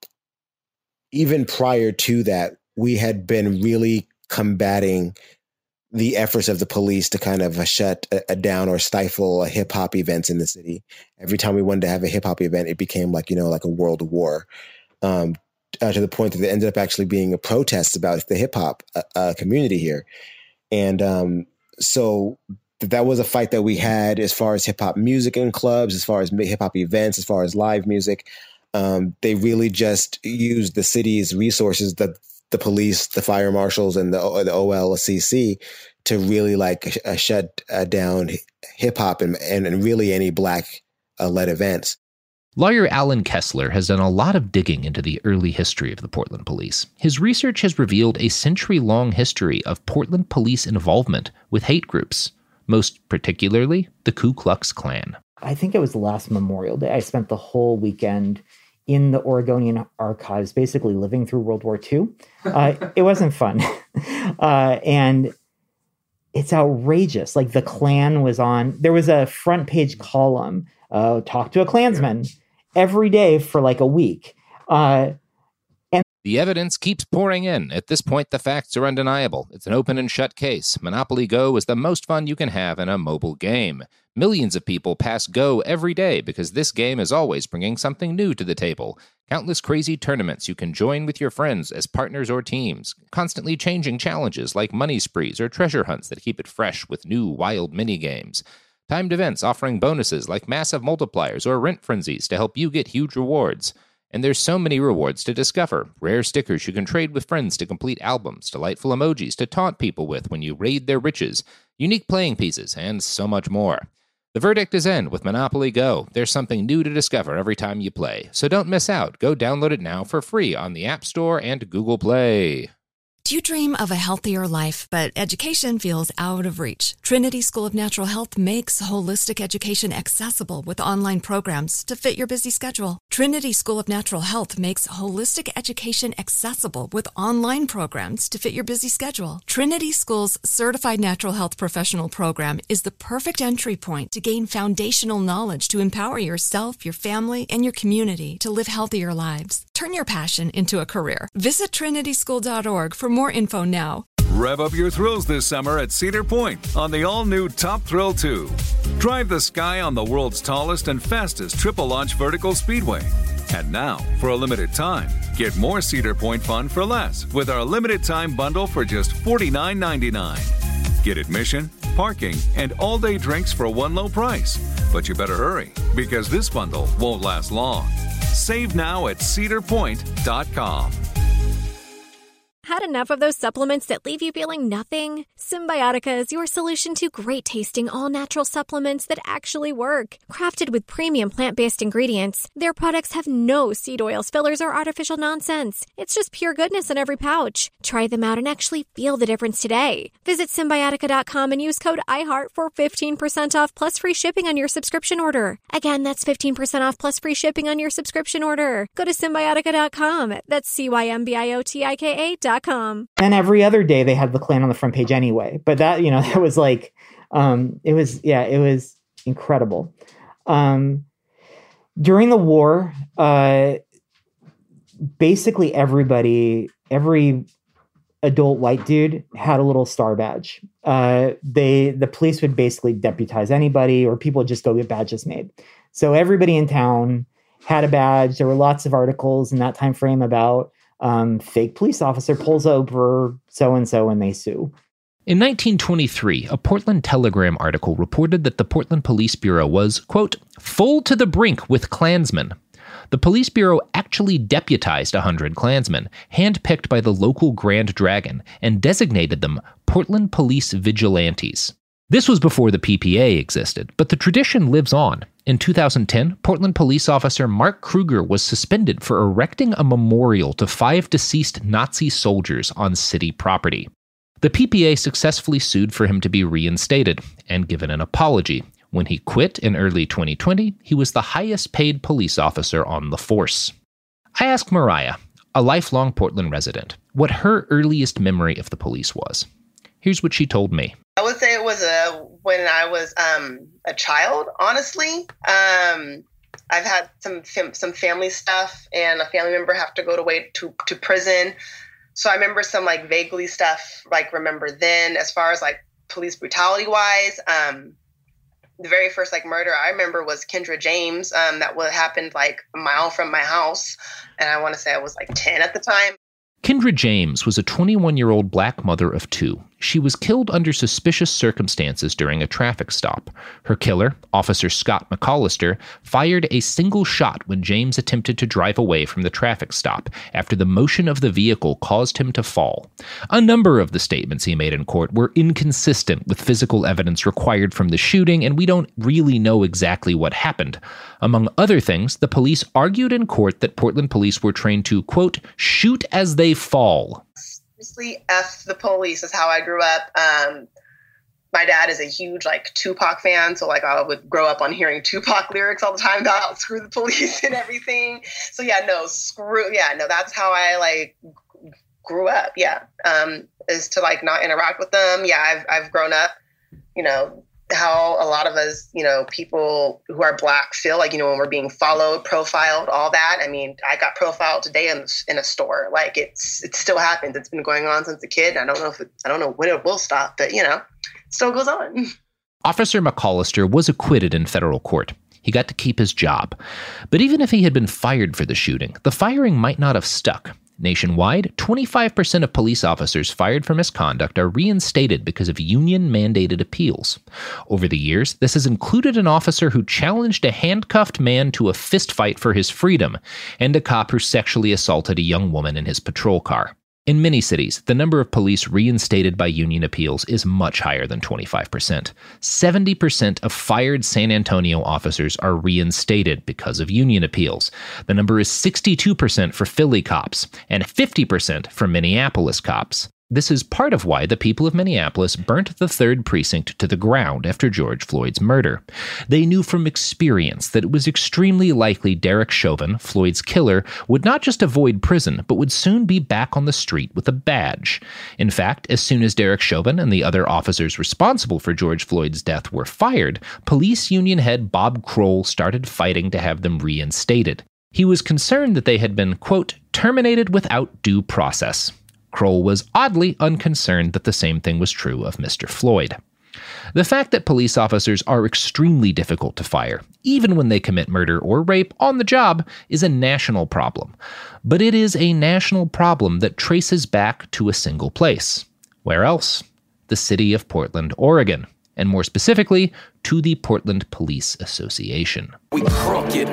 even prior to that, we had been really combating the efforts of the police to kind of shut down or stifle hip hop events in the city. Every time we wanted to have a hip hop event, it became like a world war, to the point that it ended up actually being a protest about the hip hop community here. And so that was a fight that we had as far as hip hop music in clubs, as far as hip hop events, as far as live music. They really just used the city's resources, the police, the fire marshals, and the OLCC to really shut down hip hop and really any black led events. Lawyer Alan Kessler has done a lot of digging into the early history of the Portland police. His research has revealed a century-long history of Portland police involvement with hate groups, most particularly the Ku Klux Klan. I think it was last Memorial Day. I spent the whole weekend in the Oregonian archives, basically living through World War II. It wasn't fun. And it's outrageous. The Klan was on. There was a front page column, talk to a Klansman, every day for a week. The evidence keeps pouring in. At this point, the facts are undeniable. It's an open and shut case. Monopoly Go is the most fun you can have in a mobile game. Millions of people pass Go every day because this game is always bringing something new to the table. Countless crazy tournaments you can join with your friends as partners or teams. Constantly changing challenges like money sprees or treasure hunts that keep it fresh with new wild mini-games. Timed events offering bonuses like massive multipliers or rent frenzies to help you get huge rewards. And there's so many rewards to discover. Rare stickers you can trade with friends to complete albums, delightful emojis to taunt people with when you raid their riches, unique playing pieces, and so much more. The verdict is in with Monopoly Go. There's something new to discover every time you play. So don't miss out. Go download it now for free on the App Store and Google Play. Do you dream of a healthier life, but education feels out of reach? Trinity School of Natural Health makes holistic education accessible with online programs to fit your busy schedule. Trinity School of Natural Health makes holistic education accessible with online programs to fit your busy schedule. Trinity School's Certified Natural Health Professional Program is the perfect entry point to gain foundational knowledge to empower yourself, your family, and your community to live healthier lives. Turn your passion into a career. Visit trinityschool.org for more info now. Rev up your thrills this summer at Cedar Point on the all-new Top Thrill 2. Drive the sky on the world's tallest and fastest triple-launch vertical speedway. And now, for a limited time, get more Cedar Point fun for less with our limited-time bundle for just $49.99. Get admission, parking, and all-day drinks for one low price. But you better hurry, because this bundle won't last long. Save now at cedarpoint.com. Had enough of those supplements that leave you feeling nothing? Symbiotica is your solution to great-tasting, all-natural supplements that actually work. Crafted with premium plant-based ingredients, their products have no seed oils, fillers, or artificial nonsense. It's just pure goodness in every pouch. Try them out and actually feel the difference today. Visit Symbiotica.com and use code IHEART for 15% off plus free shipping on your subscription order. Again, that's 15% off plus free shipping on your subscription order. Go to Symbiotica.com. That's CYMBIOTIKA.com. And every other day they had the Klan on the front page anyway. But that, that was it was incredible. During the war, basically every adult white dude had a little star badge. The police would basically deputize anybody, or people would just go get badges made. So everybody in town had a badge. There were lots of articles in that time frame about fake police officer pulls over so-and-so and they sue. In 1923, a Portland Telegram article reported that the Portland Police Bureau was, quote, full to the brink with Klansmen. The police bureau actually deputized 100 Klansmen, handpicked by the local Grand Dragon, and designated them Portland Police Vigilantes. This was before the PPA existed, but the tradition lives on. In 2010, Portland police officer Mark Kruger was suspended for erecting a memorial to 5 deceased Nazi soldiers on city property. The PPA successfully sued for him to be reinstated and given an apology. When he quit in early 2020, he was the highest paid police officer on the force. I asked Mariah, a lifelong Portland resident, what her earliest memory of the police was. Here's what she told me. I would say it was when I was a child, honestly. I've had some family stuff, and a family member have to go to prison. So I remember some like vaguely stuff, like remember then, as far as like police brutality wise. The very first like murder I remember was Kendra James. That happened like a mile from my house. And I want to say I was like 10 at the time. Kendra James was a 21-year-old black mother of 2. She was killed under suspicious circumstances during a traffic stop. Her killer, Officer Scott McCollister, fired a single shot when James attempted to drive away from the traffic stop after the motion of the vehicle caused him to fall. A number of the statements he made in court were inconsistent with physical evidence required from the shooting, and we don't really know exactly what happened. Among other things, the police argued in court that Portland police were trained to, quote, shoot as they fall. Honestly, F the police is how I grew up. My dad is a huge like Tupac fan, so like I would grow up on hearing Tupac lyrics all the time about screw the police and everything. So that's how I like grew up. Yeah, is to like not interact with them. Yeah, I've grown up, how a lot of us, people who are black feel like, when we're being followed, profiled, all that. I mean, I got profiled today in a store. Like it still happens. It's been going on since a kid. I don't know when it will stop, but it still goes on. Officer McCollister was acquitted in federal court. He got to keep his job. But even if he had been fired for the shooting, the firing might not have stuck. Nationwide, 25% of police officers fired for misconduct are reinstated because of union-mandated appeals. Over the years, this has included an officer who challenged a handcuffed man to a fistfight for his freedom, and a cop who sexually assaulted a young woman in his patrol car. In many cities, the number of police reinstated by union appeals is much higher than 25%. 70% of fired San Antonio officers are reinstated because of union appeals. The number is 62% for Philly cops and 50% for Minneapolis cops. This is part of why the people of Minneapolis burnt the 3rd Precinct to the ground after George Floyd's murder. They knew from experience that it was extremely likely Derek Chauvin, Floyd's killer, would not just avoid prison, but would soon be back on the street with a badge. In fact, as soon as Derek Chauvin and the other officers responsible for George Floyd's death were fired, police union head Bob Kroll started fighting to have them reinstated. He was concerned that they had been, quote, terminated without due process. Kroll was oddly unconcerned that the same thing was true of Mr. Floyd. The fact that police officers are extremely difficult to fire, even when they commit murder or rape on the job, is a national problem. But it is a national problem that traces back to a single place. Where else? The city of Portland, Oregon, and more specifically, to the Portland Police Association. We crooked.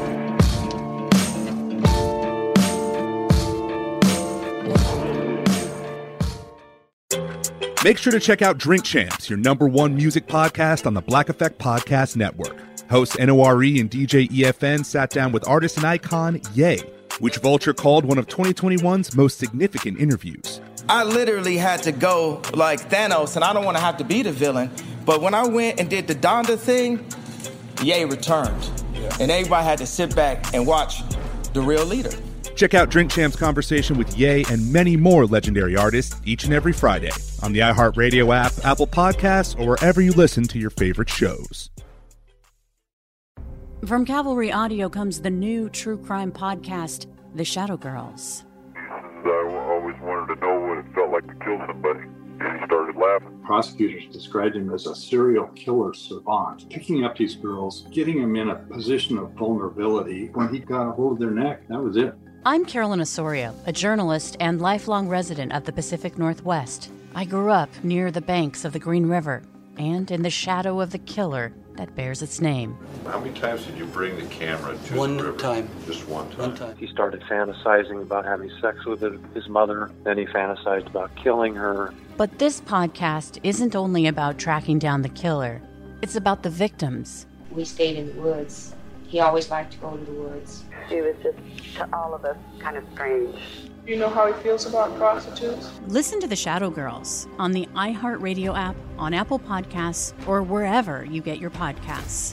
Make sure to check out Drink Champs, your #1 music podcast on the Black Effect Podcast Network. Host NORE and DJ EFN sat down with artist and icon Ye, which Vulture called one of 2021's most significant interviews. I literally had to go like Thanos, and I don't want to have to be the villain, but when I went and did the Donda thing, Ye returned. And everybody had to sit back and watch the real leader. Check out Drink Champs' conversation with Ye and many more legendary artists each and every Friday on the iHeartRadio app, Apple Podcasts, or wherever you listen to your favorite shows. From Cavalry Audio comes the new true crime podcast, The Shadow Girls. I always wanted to know what it felt like to kill somebody. And he started laughing. Prosecutors described him as a serial killer savant, picking up these girls, getting them in a position of vulnerability. When he got a hold of their neck, that was it. I'm Carolyn Osorio, a journalist and lifelong resident of the Pacific Northwest. I grew up near the banks of the Green River and in the shadow of the killer that bears its name. How many times did you bring the camera to One the river? time. Just one time? One time. He started fantasizing about having sex with his mother. Then he fantasized about killing her. But this podcast isn't only about tracking down the killer. It's about the victims. We stayed in the woods. He always liked to go to the woods. She was just, to all of us, kind of strange. You know how he feels about prostitutes? Listen to The Shadow Girls on the iHeartRadio app, on Apple Podcasts, or wherever you get your podcasts.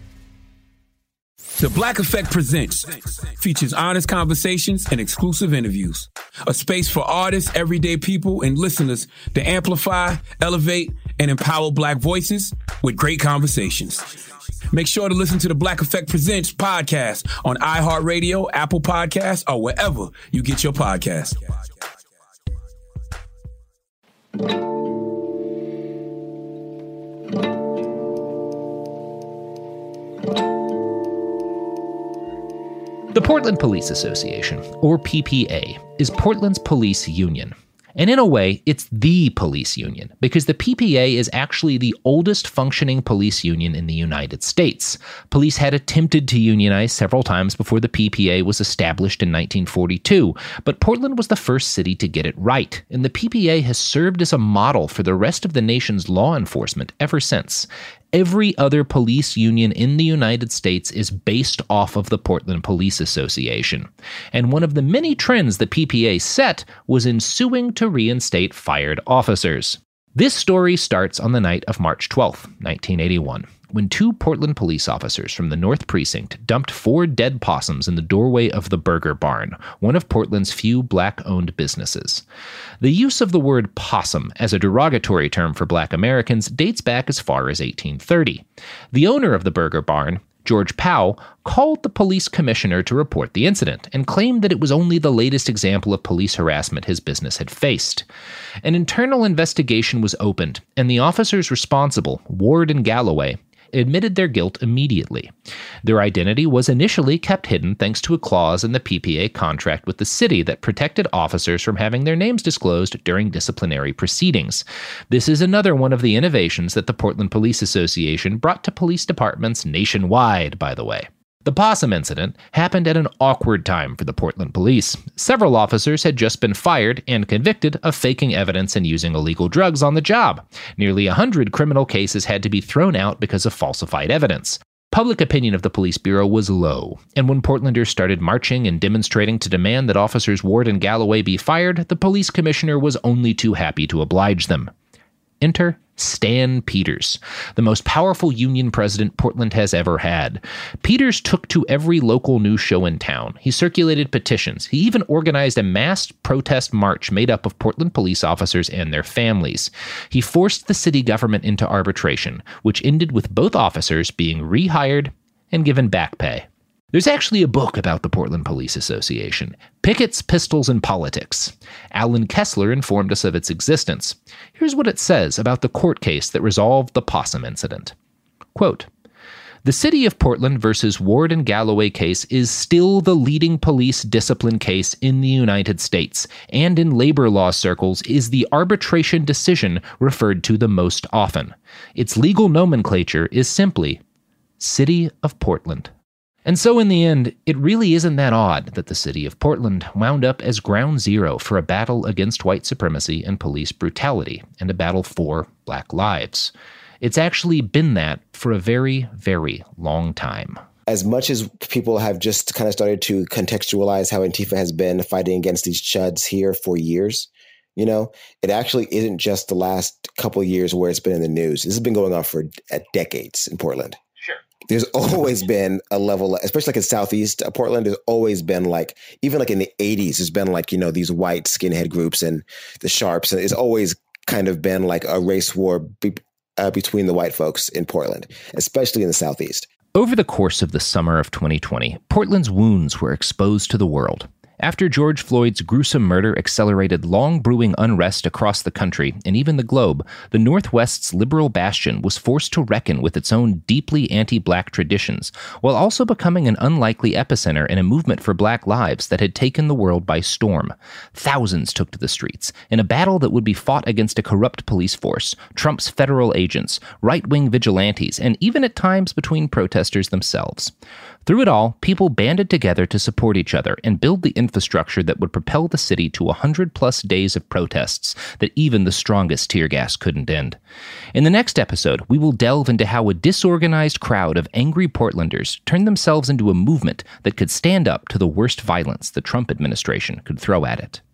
The Black Effect Presents features honest conversations and exclusive interviews. A space for artists, everyday people, and listeners to amplify, elevate, and empower Black voices with great conversations. Make sure to listen to the Black Effect Presents podcast on iHeartRadio, Apple Podcasts, or wherever you get your podcasts. The Portland Police Association, or PPA, is Portland's police union. And in a way, it's the police union, because the PPA is actually the oldest functioning police union in the United States. Police had attempted to unionize several times before the PPA was established in 1942, but Portland was the first city to get it right, and the PPA has served as a model for the rest of the nation's law enforcement ever since. Every other police union in the United States is based off of the Portland Police Association. And one of the many trends the PPA set was in suing to reinstate fired officers. This story starts on the night of March 12, 1981, when two Portland police officers from the North Precinct dumped 4 dead possums in the doorway of the Burger Barn, one of Portland's few Black-owned businesses. The use of the word possum as a derogatory term for Black Americans dates back as far as 1830. The owner of the Burger Barn, George Powell, called the police commissioner to report the incident and claimed that it was only the latest example of police harassment his business had faced. An internal investigation was opened, and the officers responsible, Ward and Galloway, admitted their guilt immediately. Their identity was initially kept hidden thanks to a clause in the PPA contract with the city that protected officers from having their names disclosed during disciplinary proceedings. This is another one of the innovations that the Portland Police Association brought to police departments nationwide, by the way. The possum incident happened at an awkward time for the Portland police. Several officers had just been fired and convicted of faking evidence and using illegal drugs on the job. Nearly 100 criminal cases had to be thrown out because of falsified evidence. Public opinion of the police bureau was low, and when Portlanders started marching and demonstrating to demand that officers Ward and Galloway be fired, the police commissioner was only too happy to oblige them. Enter Stan Peters, the most powerful union president Portland has ever had. Peters took to every local news show in town. He circulated petitions. He even organized a mass protest march made up of Portland police officers and their families. He forced the city government into arbitration, which ended with both officers being rehired and given back pay. There's actually a book about the Portland Police Association, Pickets, Pistols, and Politics. Alan Kessler informed us of its existence. Here's what it says about the court case that resolved the possum incident. Quote, "The City of Portland versus Ward and Galloway case is still the leading police discipline case in the United States, and in labor law circles is the arbitration decision referred to the most often. Its legal nomenclature is simply City of Portland." And so in the end, it really isn't that odd that the city of Portland wound up as ground zero for a battle against white supremacy and police brutality, and a battle for Black lives. It's actually been that for a very, very long time. As much as people have just kind of started to contextualize how Antifa has been fighting against these chuds here for years, you know, it actually isn't just the last couple of years where it's been in the news. This has been going on for decades in Portland. There's always been a level, especially like in Southeast Portland, there's always been like, even like in the 80s, there's been like, you know, these white skinhead groups and the Sharps. And it's always kind of been like a race war between the white folks in Portland, especially in the Southeast. Over the course of the summer of 2020, Portland's wounds were exposed to the world. After George Floyd's gruesome murder accelerated long-brewing unrest across the country and even the globe, the Northwest's liberal bastion was forced to reckon with its own deeply anti-black traditions, while also becoming an unlikely epicenter in a movement for black lives that had taken the world by storm. Thousands took to the streets in a battle that would be fought against a corrupt police force, Trump's federal agents, right-wing vigilantes, and even at times between protesters themselves. Through it all, people banded together to support each other and build the infrastructure that would propel the city to 100-plus days of protests that even the strongest tear gas couldn't end. In the next episode, we will delve into how a disorganized crowd of angry Portlanders turned themselves into a movement that could stand up to the worst violence the Trump administration could throw at it.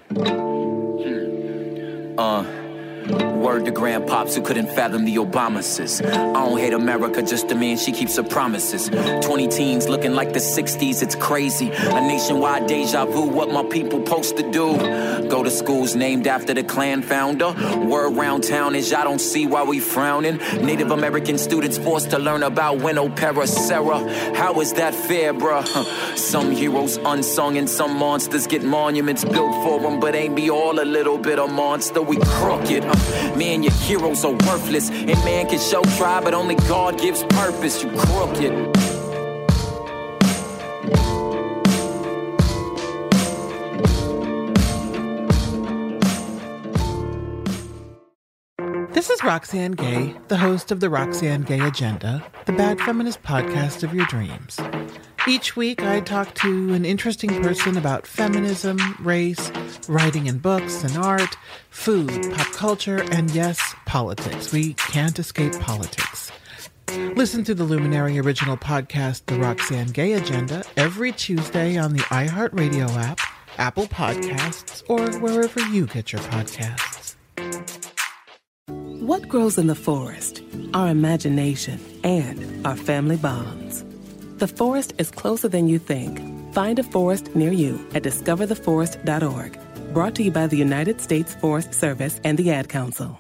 Word to grandpops who couldn't fathom the Obamases. I don't hate America, just the man she keeps her promises. 20 teens looking like the 60s, it's crazy. A nationwide deja vu, what my people supposed to do. Go to schools named after the Klan founder. Word around town is I don't see why we frowning. Native American students forced to learn about Winnow Sarah. How is that fair, bruh? Some heroes unsung and some monsters get monuments built for them, but ain't be all a little bit of monster. We crooked. Man, your heroes are worthless, and man can show try, but only God gives purpose. You crooked. This is Roxane Gay, the host of the Roxane Gay Agenda, the bad feminist podcast of your dreams. Each week, I talk to an interesting person about feminism, race, writing and books and art, food, pop culture, and yes, politics. We can't escape politics. Listen to the Luminary original podcast, The Roxane Gay Agenda, every Tuesday on the iHeartRadio app, Apple Podcasts, or wherever you get your podcasts. What grows in the forest? Our imagination and our family bonds. The forest is closer than you think. Find a forest near you at discovertheforest.org. Brought to you by the United States Forest Service and the Ad Council.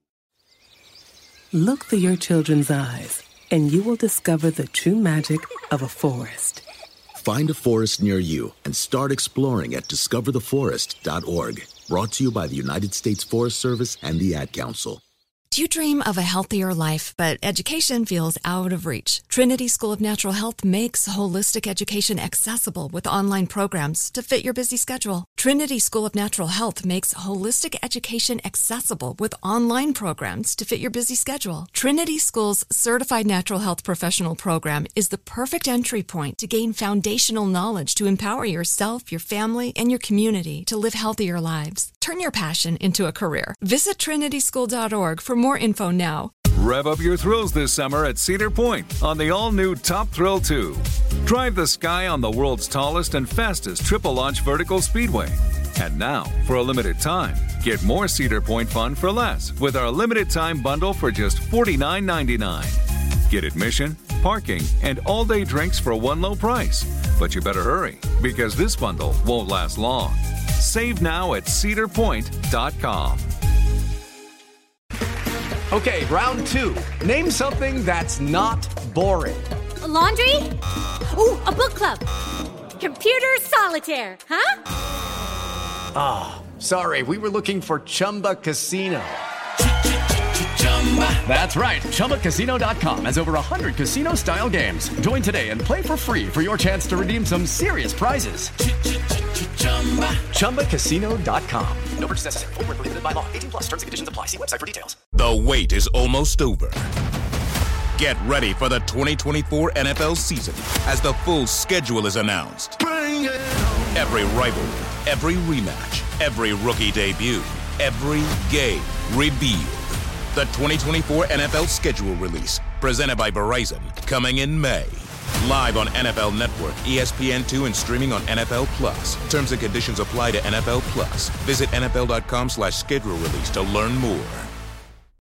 Look through your children's eyes, and you will discover the true magic of a forest. Find a forest near you and start exploring at discovertheforest.org. Brought to you by the United States Forest Service and the Ad Council. Do you dream of a healthier life, but education feels out of reach? Trinity School of Natural Health makes holistic education accessible with online programs to fit your busy schedule. Trinity School of Natural Health makes holistic education accessible with online programs to fit your busy schedule. Trinity School's Certified Natural Health Professional Program is the perfect entry point to gain foundational knowledge to empower yourself, your family, and your community to live healthier lives. Turn your passion into a career. Visit trinityschool.org for more info now. Rev up your thrills this summer at Cedar Point on the all-new Top Thrill 2. Drive the sky on the world's tallest and fastest triple-launch vertical speedway. And now, for a limited time, get more Cedar Point fun for less with our limited-time bundle for just $49.99. Get admission, parking, and all-day drinks for one low price. But you better hurry, because this bundle won't last long. Save now at cedarpoint.com. Okay, round two. Name something that's not boring. A laundry? Ooh, a book club. Computer solitaire, huh? Ah, oh, sorry, we were looking for Chumba Casino. That's right, ChumbaCasino.com has over 100 casino-style games. Join today and play for free for your chance to redeem some serious prizes. ChumbaCasino.com. No purchase necessary. Void where prohibited by law. 18 plus. Terms and conditions apply. See website for details. The wait is almost over. Get ready for the 2024 NFL season as the full schedule is announced. Bring it on. Every rivalry, every rematch, every rookie debut, every game revealed. The 2024 NFL schedule release, presented by Verizon, coming in May. Live on NFL Network, ESPN2, and streaming on NFL Plus. Terms and conditions apply to NFL Plus. Visit NFL.com/schedule release to learn more.